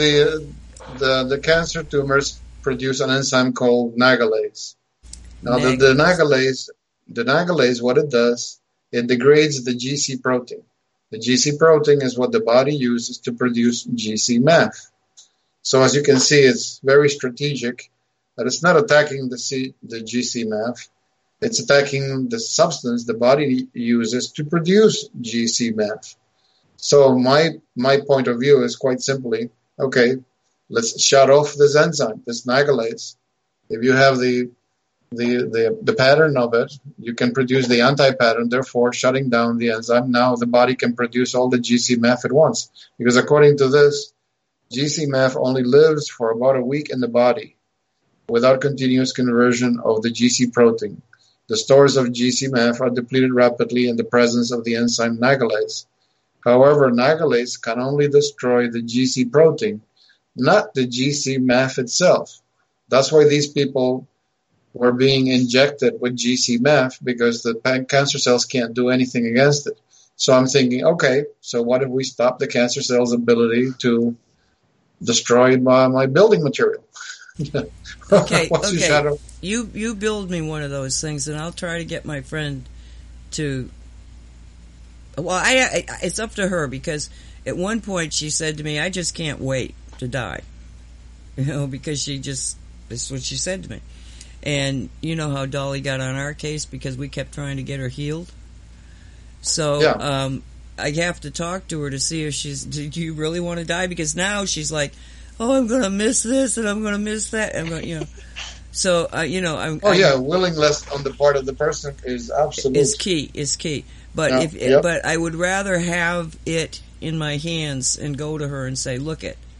The cancer tumors produce an enzyme called nagalase. Now the nagalase, what it does, it degrades the GC protein. The GC protein is what the body uses to produce GC-MAF. So as you can see, it's very strategic, but it's not attacking the GC-MAF. It's attacking the substance the body uses to produce GC-MAF. So my point of view is quite simply, okay, let's shut off this enzyme, this nagalase. If you have the pattern of it, you can produce the anti-pattern, therefore shutting down the enzyme. Now the body can produce all the GC-MAF at once. Because according to this, GC-MAF only lives for about a week in the body without continuous conversion of the GC protein. The stores of GC-MAF are depleted rapidly in the presence of the enzyme nagalase. However, nagalase can only destroy the GC protein, not the GC-MAF itself. That's why these people were being injected with GC-MAF, because the cancer cells can't do anything against it. So I'm thinking, okay, so what if we stop the cancer cell's ability to destroy my building material? Okay. You build me one of those things, and I'll try to get my friend to. Well, it's up to her, because at one point she said to me, "I just can't wait to die," because that's what she said to me. And you know how Dolly got on our case because we kept trying to get her healed. So I have to talk to her to see if do you really want to die? Because now she's like, oh, I'm going to miss this and I'm going to miss that. I'm going, So, willingness on the part of the person is absolute. Is key. But but I would rather have it in my hands and go to her and say, look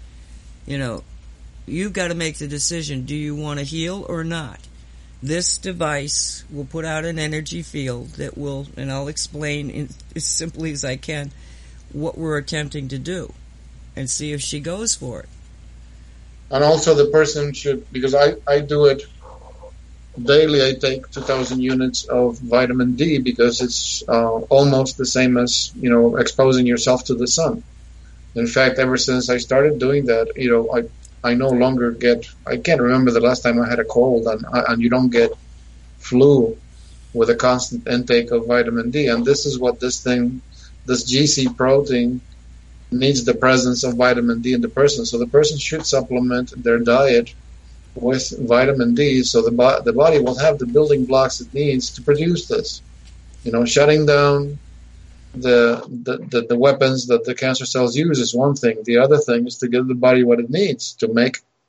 you've got to make the decision. Do you want to heal or not? This device will put out an energy field that will, and I'll explain as simply as I can what we're attempting to do, and see if she goes for it. And also the person should, because I do it daily, I take 2,000 units of vitamin D because it's almost the same as, exposing yourself to the sun. In fact, ever since I started doing that, I no longer I can't remember the last time I had a cold, and you don't get flu with a constant intake of vitamin D. And this is what this GC protein needs, the presence of vitamin D in the person. So the person should supplement their diet with vitamin D, so the body will have the building blocks it needs to produce this. Shutting down the weapons that the cancer cells use is one thing. The other thing is to give the body what it needs to make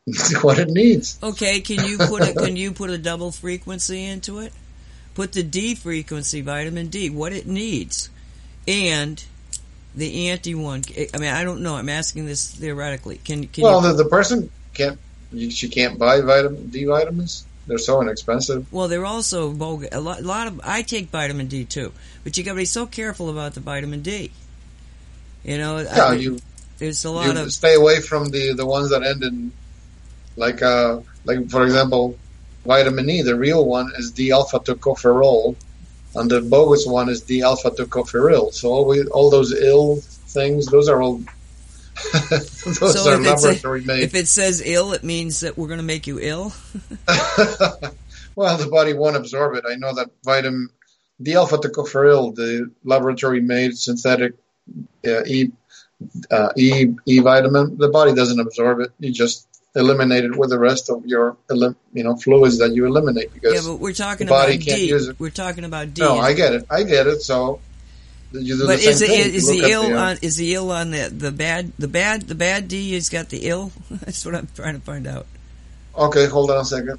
what it needs. Okay, can you put a double frequency into it? Put the D frequency, vitamin D, what it needs, and the anti one. I mean, I don't know. I'm asking this theoretically. The person can't. She can't buy vitamin D vitamins. They're so inexpensive. Well, they're also bogus. A lot of. I take vitamin D too, but you got to be so careful about the vitamin D. You know. Yeah, there's a lot of. Stay away from the ones that end in like for example. Vitamin E, the real one is D-alpha tocopherol, and the bogus one is D-alpha tocopherol. So all those ill things, those are all those are laboratory made. If it says ill, it means that we're going to make you ill. Well, the body won't absorb it. I know that vitamin D-alpha tocopherol, the laboratory made synthetic E vitamin, the body doesn't absorb it. You just eliminate it with the rest of your fluids that you eliminate, because but we're talking the body about can't D. use it. We're talking about D. No, I get it. So you do but the same thing. Is the ill on the bad D has got the ill? That's what I'm trying to find out. Okay, hold on a second.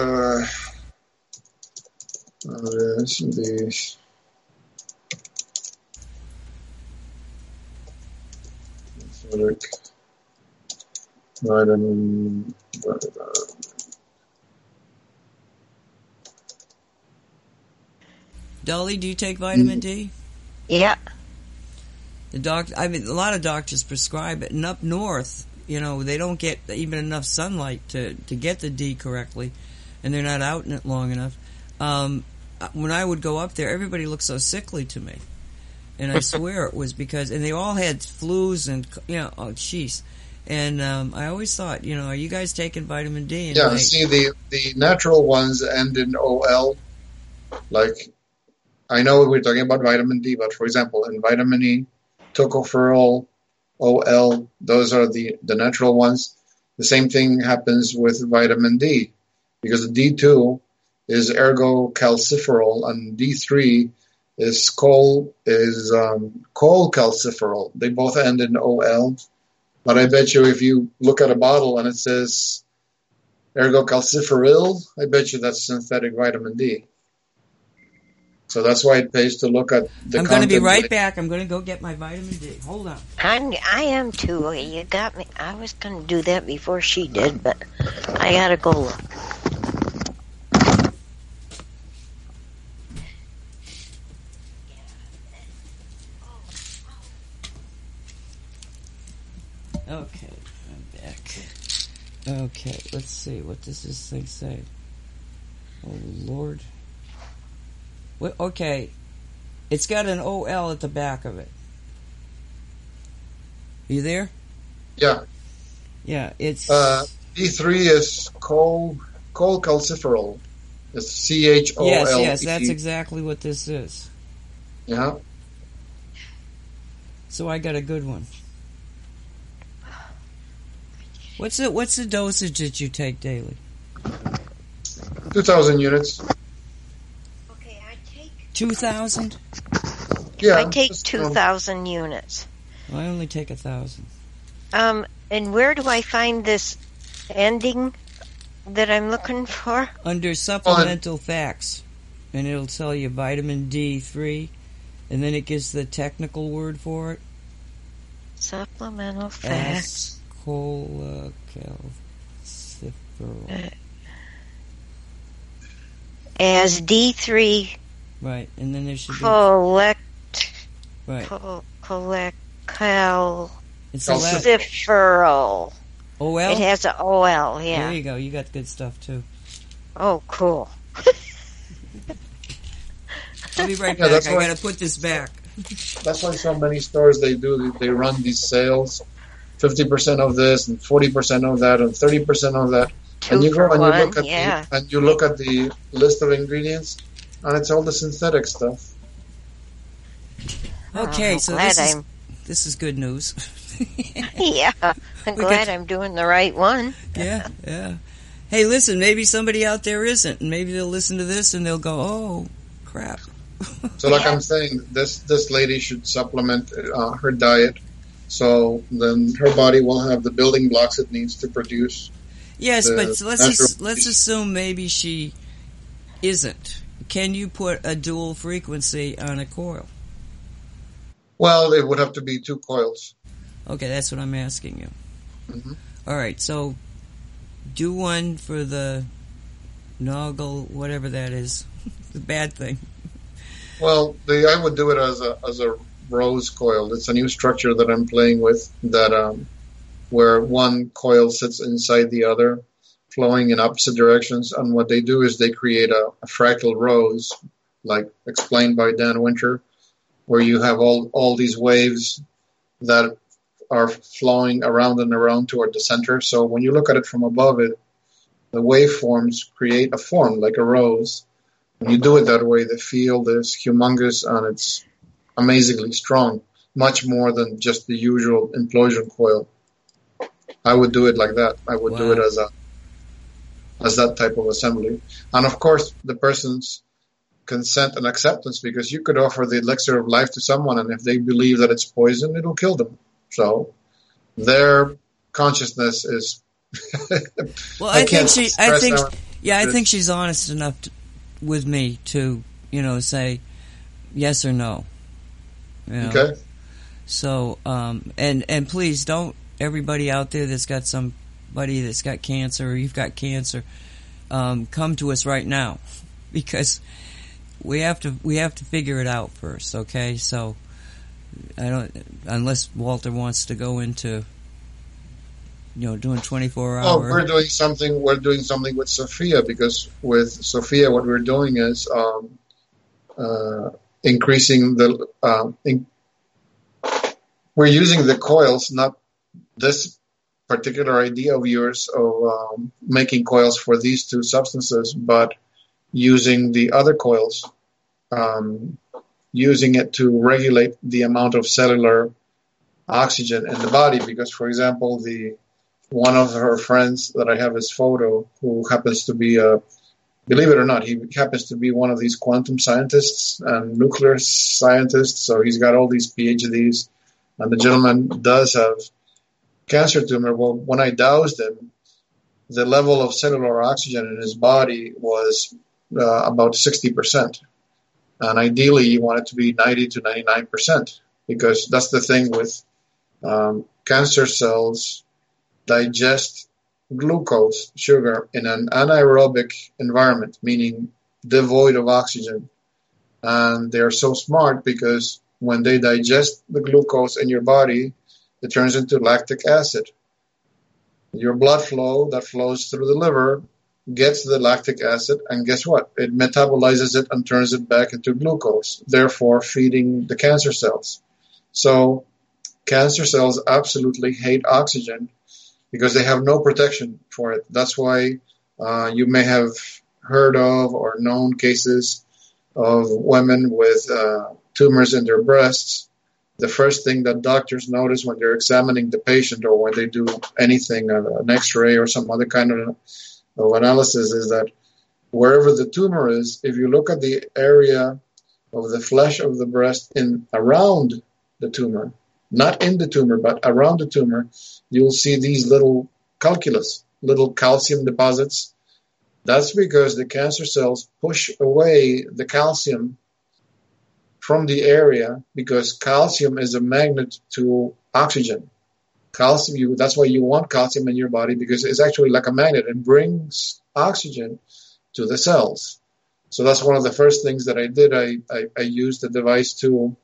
Vitamin. Dolly, do you take vitamin D? Yeah. A lot of doctors prescribe it, and up north, they don't get even enough sunlight to get the D correctly, and they're not out in it long enough. When I would go up there, everybody looked so sickly to me, and I swear it was because, and they all had flus and oh jeez. And I always thought, are you guys taking vitamin D? And yeah, see, the natural ones end in OL. Like, I know we're talking about vitamin D, but for example, in vitamin E, tocopherol, OL, those are the natural ones. The same thing happens with vitamin D, because the D2 is ergocalciferol, and D3 is cholecalciferol. They both end in OL. But I bet you if you look at a bottle and it says ergocalciferol, I bet you that's synthetic vitamin D. So that's why it pays to look at the I'm going to be right back. I'm going to go get my vitamin D. Hold on. I am too. You got me. I was going to do that before she did, but I got to go look. Okay, I'm back. Okay, let's see. What does this thing say? Oh, Lord. Okay, it's got an OL at the back of it. Are you there? Yeah. Yeah, it's... D3 is cholecalciferol. It's CHOL. Yes, that's exactly what this is. Yeah. So I got a good one. What's the dosage that you take daily? 2,000 units. Okay, I take 2,000? Yeah. I take 2,000 units. Well, I only take 1,000. And where do I find this ending that I'm looking for? Under supplemental facts, and it'll tell you vitamin D3, and then it gives the technical word for it. Supplemental facts. Cholecalciferol. As D3. Right, and then there should be... Cholecalciferol. OL? It has an OL, yeah. There you go. You got good stuff, too. Oh, cool. I'll be right back. I got to put this back. That's why so many stores, they run these sales. 50% of this and 40% of that and 30% of that. And you go and you look at the list of ingredients, and it's all the synthetic stuff. Okay, so this is good news. Yeah, I'm glad I'm doing the right one. Yeah. Hey, listen, maybe somebody out there isn't, and maybe they'll listen to this and they'll go, "Oh, crap." So, like I'm saying, this lady should supplement her diet, so then her body will have the building blocks it needs to produce Yes, but let's assume maybe she isn't. Can you put a dual frequency on a coil? Well, it would have to be 2 coils. Okay, that's what I'm asking you. Mm-hmm. All right, so do one for the noggle, whatever that is, the bad thing. Well, I would do it as a rose coil. It's a new structure that I'm playing with, that where one coil sits inside the other, flowing in opposite directions. And what they do is they create a fractal rose, like explained by Dan Winter, where you have all these waves that are flowing around and around toward the center. So when you look at it from above, the waveforms create a form like a rose. When you do it that way, the field is humongous and it's amazingly strong, much more than just the usual implosion coil. I would do it like that. I would do it as that type of assembly. And of course, the person's consent and acceptance, because you could offer the elixir of life to someone, and if they believe that it's poison, it'll kill them. So their consciousness is. Well, I think she's honest enough with me to, say yes or no. Okay. So, and please don't, everybody out there that's got somebody that's got cancer, or you've got cancer, come to us right now, because we have to figure it out first. Okay, so unless Walter wants to go into doing 24 hours. Oh, we're doing something with Sophia, because with Sophia what we're doing is increasing we're using the coils, not this particular idea of yours of making coils for these 2 substances, but using the other coils, using it to regulate the amount of cellular oxygen in the body. Because, for example, one of her friends that I have his photo, who happens to be believe it or not, he happens to be one of these quantum scientists and nuclear scientists. So he's got all these PhDs, and the gentleman does have cancer tumor. Well, when I dosed him, the level of cellular oxygen in his body was about 60%. And ideally, you want it to be 90 to 99%, because that's the thing with cancer cells digest glucose, sugar, in an anaerobic environment, meaning devoid of oxygen. And they're so smart because when they digest the glucose in your body, it turns into lactic acid. Your blood flow that flows through the liver gets the lactic acid, and guess what? It metabolizes it and turns it back into glucose, therefore feeding the cancer cells. So cancer cells absolutely hate oxygen because they have no protection for it. That's why you may have heard of or known cases of women with tumors in their breasts. The first thing that doctors notice when they're examining the patient, or when they do anything, an X-ray or some other kind of analysis, is that wherever the tumor is, if you look at the area of the flesh of the breast around the tumor, not in the tumor, but around the tumor, you'll see these little calculus, little calcium deposits. That's because the cancer cells push away the calcium from the area, because calcium is a magnet to oxygen. Calcium, that's why you want calcium in your body, because it's actually like a magnet. It brings oxygen to the cells. So that's one of the first things that I did. I used the device to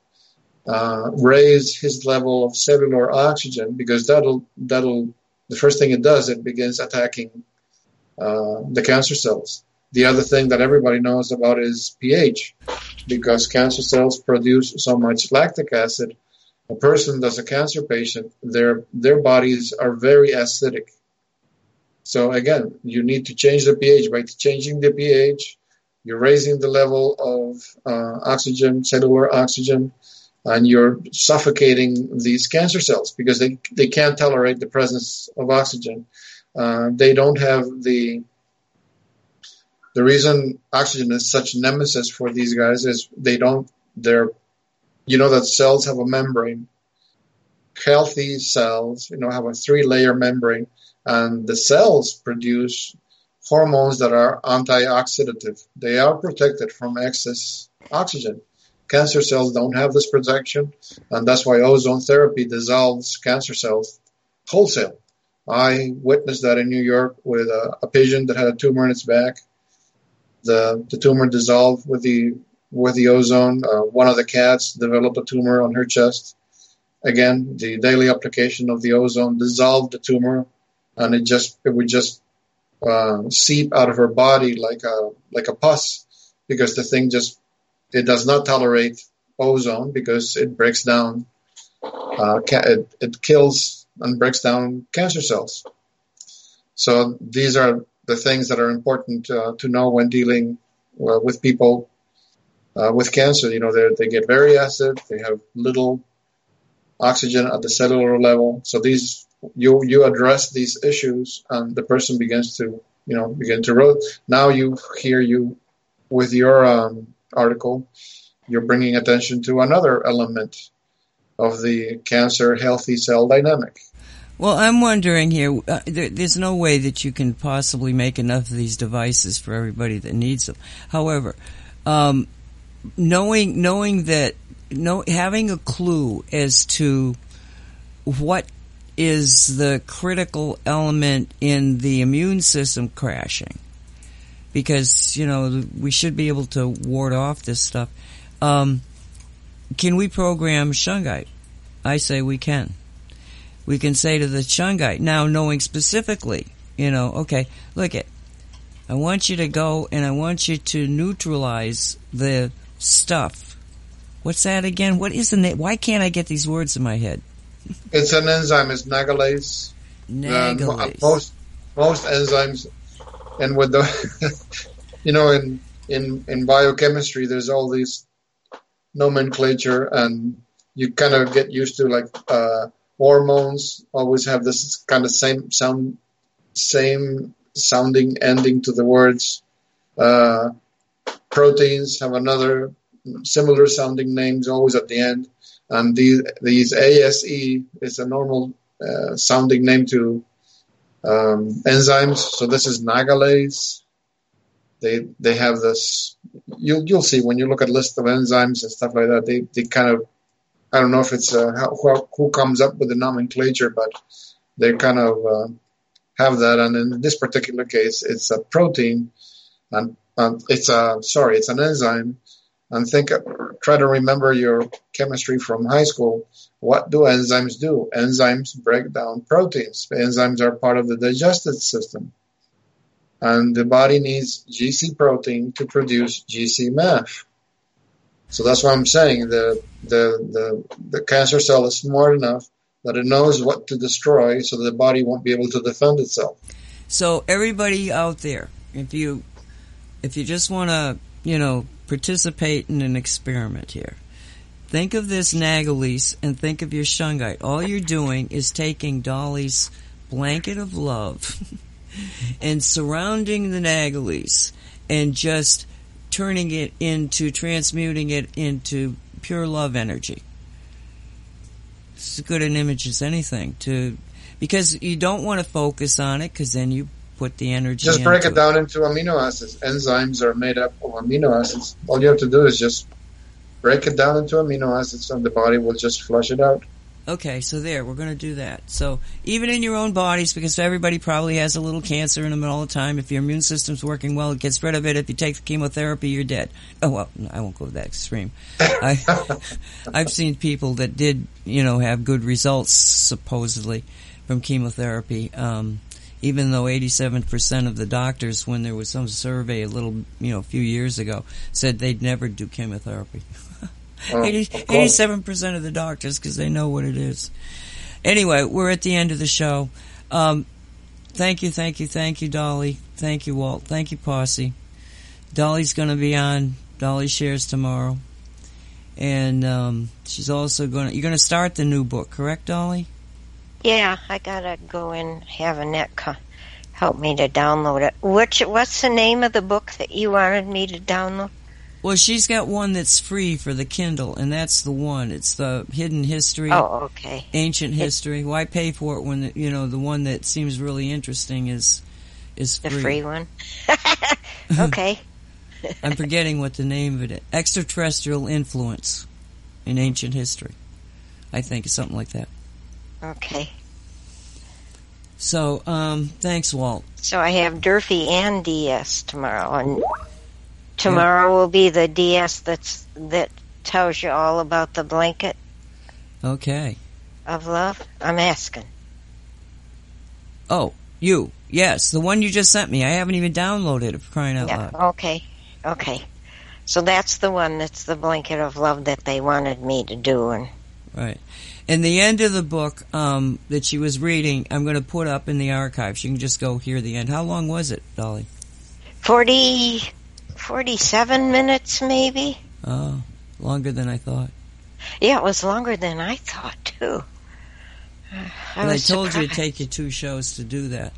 raise his level of cellular oxygen, because that'll the first thing it does, it begins attacking the cancer cells. The other thing that everybody knows about is pH, because cancer cells produce so much lactic acid. A person that's a cancer patient, their bodies are very acidic. So again, you need to change the pH. By changing the pH, you're raising the level of oxygen, cellular oxygen, and you're suffocating these cancer cells because they can't tolerate the presence of oxygen. They don't have the reason oxygen is such nemesis for these guys is that cells have a membrane. Healthy cells, have a 3-layer membrane, And the cells produce hormones that are antioxidative. They are protected from excess oxygen. Cancer cells don't have this protection, and that's why ozone therapy dissolves cancer cells wholesale. I witnessed that in New York with a patient that had a tumor in its back. The tumor dissolved with the ozone. One of the cats developed a tumor on her chest. Again, the daily application of the ozone dissolved the tumor, and it would just seep out of her body like a pus, because the thing it does not tolerate ozone because it breaks down, it kills and breaks down cancer cells. So these are the things that are important to know when dealing with people with cancer. They get very acid. They have little oxygen at the cellular level. So you address these issues, and the person begins to roll. Now you with your article, you're bringing attention to another element of the cancer healthy cell dynamic. Well, I'm wondering here, there's no way that you can possibly make enough of these devices for everybody that needs them. However, knowing that, having a clue as to what is the critical element in the immune system crashing, because, we should be able to ward off this stuff. Can we program shungite? I say we can. We can say to the shungite, now knowing specifically, okay, look I want you to go and I want you to neutralize the stuff. What's that again? What is the name? Why can't I get these words in my head? It's an enzyme. It's nagalase. Most enzymes, and with the, in biochemistry, there's all these nomenclature, and you kind of get used to hormones always have this kind of same sounding ending to the words. Proteins have another similar sounding names always at the end. And these ASE is a normal sounding name to enzymes. So this is nagalase. They have this. You'll see when you look at list of enzymes and stuff like that. They kind of, I don't know if it's who comes up with the nomenclature, but they kind of have that. And in this particular case, it's a protein, and it's an enzyme. And try to remember your chemistry from high school. What do enzymes do? Enzymes break down proteins. Enzymes are part of the digestive system. And the body needs GC protein to produce GC-MAF. So that's what I'm saying. The cancer cell is smart enough that it knows what to destroy so the body won't be able to defend itself. So everybody out there, if you just want to, participate in an experiment here. Think of this nagalase and think of your shungite. All you're doing is taking Dolly's blanket of love and surrounding the nagalase and just transmuting it into pure love energy. It's as good an image as anything, because you don't want to focus on it, because then you put the energy. Just break it down into amino acids. Enzymes are made up of amino acids. All you have to do is just break it down into amino acids, and the body will just flush it out. Okay, so we're going to do that. So even in your own bodies, because everybody probably has a little cancer in them all the time, if your immune system's working well, it gets rid of it. If you take the chemotherapy, you're dead. Oh, well, I won't go that extreme. I've seen people that did, have good results, supposedly, from chemotherapy. Even though 87% of the doctors, when there was some survey a few years ago, said they'd never do chemotherapy. 87% of the doctors, because they know what it is. Anyway, we're at the end of the show. Thank you, Dolly. Thank you, Walt. Thank you, Posse. Dolly's going to be on Dolly Shares tomorrow. And she's also you're going to start the new book, correct, Dolly? Yeah, I gotta go and have Annette help me to download it. What's the name of the book that you wanted me to download? Well, she's got one that's free for the Kindle, and that's the one. It's the Hidden History. Oh, okay. Ancient History. Why pay for it when, the one that seems really interesting is free? The free one? Okay. I'm forgetting what the name of it is. Extraterrestrial Influence in Ancient History. I think it's something like that. Okay. So, thanks, Walt. So I have Durfee and DS tomorrow, and tomorrow will be the DS that tells you all about the blanket Okay. of love. I'm asking. Oh, you. Yes, the one you just sent me. I haven't even downloaded it, for crying out loud. Okay. So that's the one that's the blanket of love that they wanted me to do. And Right. And the end of the book that she was reading, I'm going to put up in the archives. You can just go hear the end. How long was it, Dolly? 47 minutes, maybe. Oh, longer than I thought. Yeah, it was longer than I thought, too. I told you it'd take you 2 shows to do that.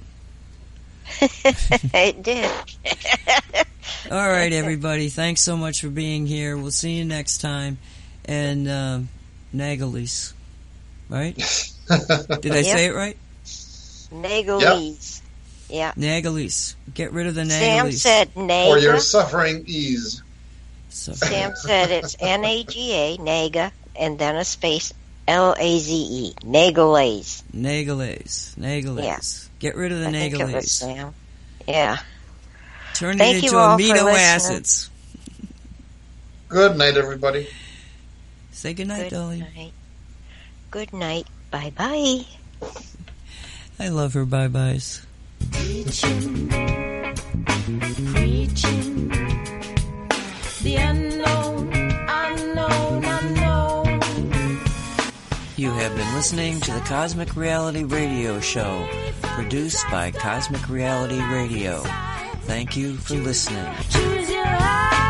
It did. All right, everybody. Thanks so much for being here. We'll see you next time. And Nagelese, right? Did I say it right? Nagelese. Yeah. Nagelese. Get rid of the Sam Nagelese. said Naga. For your suffering ease. Sam said it's Naga, Naga, and then a space Laze. Nagelese. Nagelese. Yeah. Get rid of the I think it was Nagelese. Sam. Yeah. Turn Thank it you into all for amino listening. acids. Good night, everybody. Say goodnight, Dolly. Night. Good night. Bye-bye. I love her bye-byes. Preaching, the unknown. You have been listening to the Cosmic Reality Radio Show, produced by Cosmic Reality Radio. Thank you for listening. Choose your heart.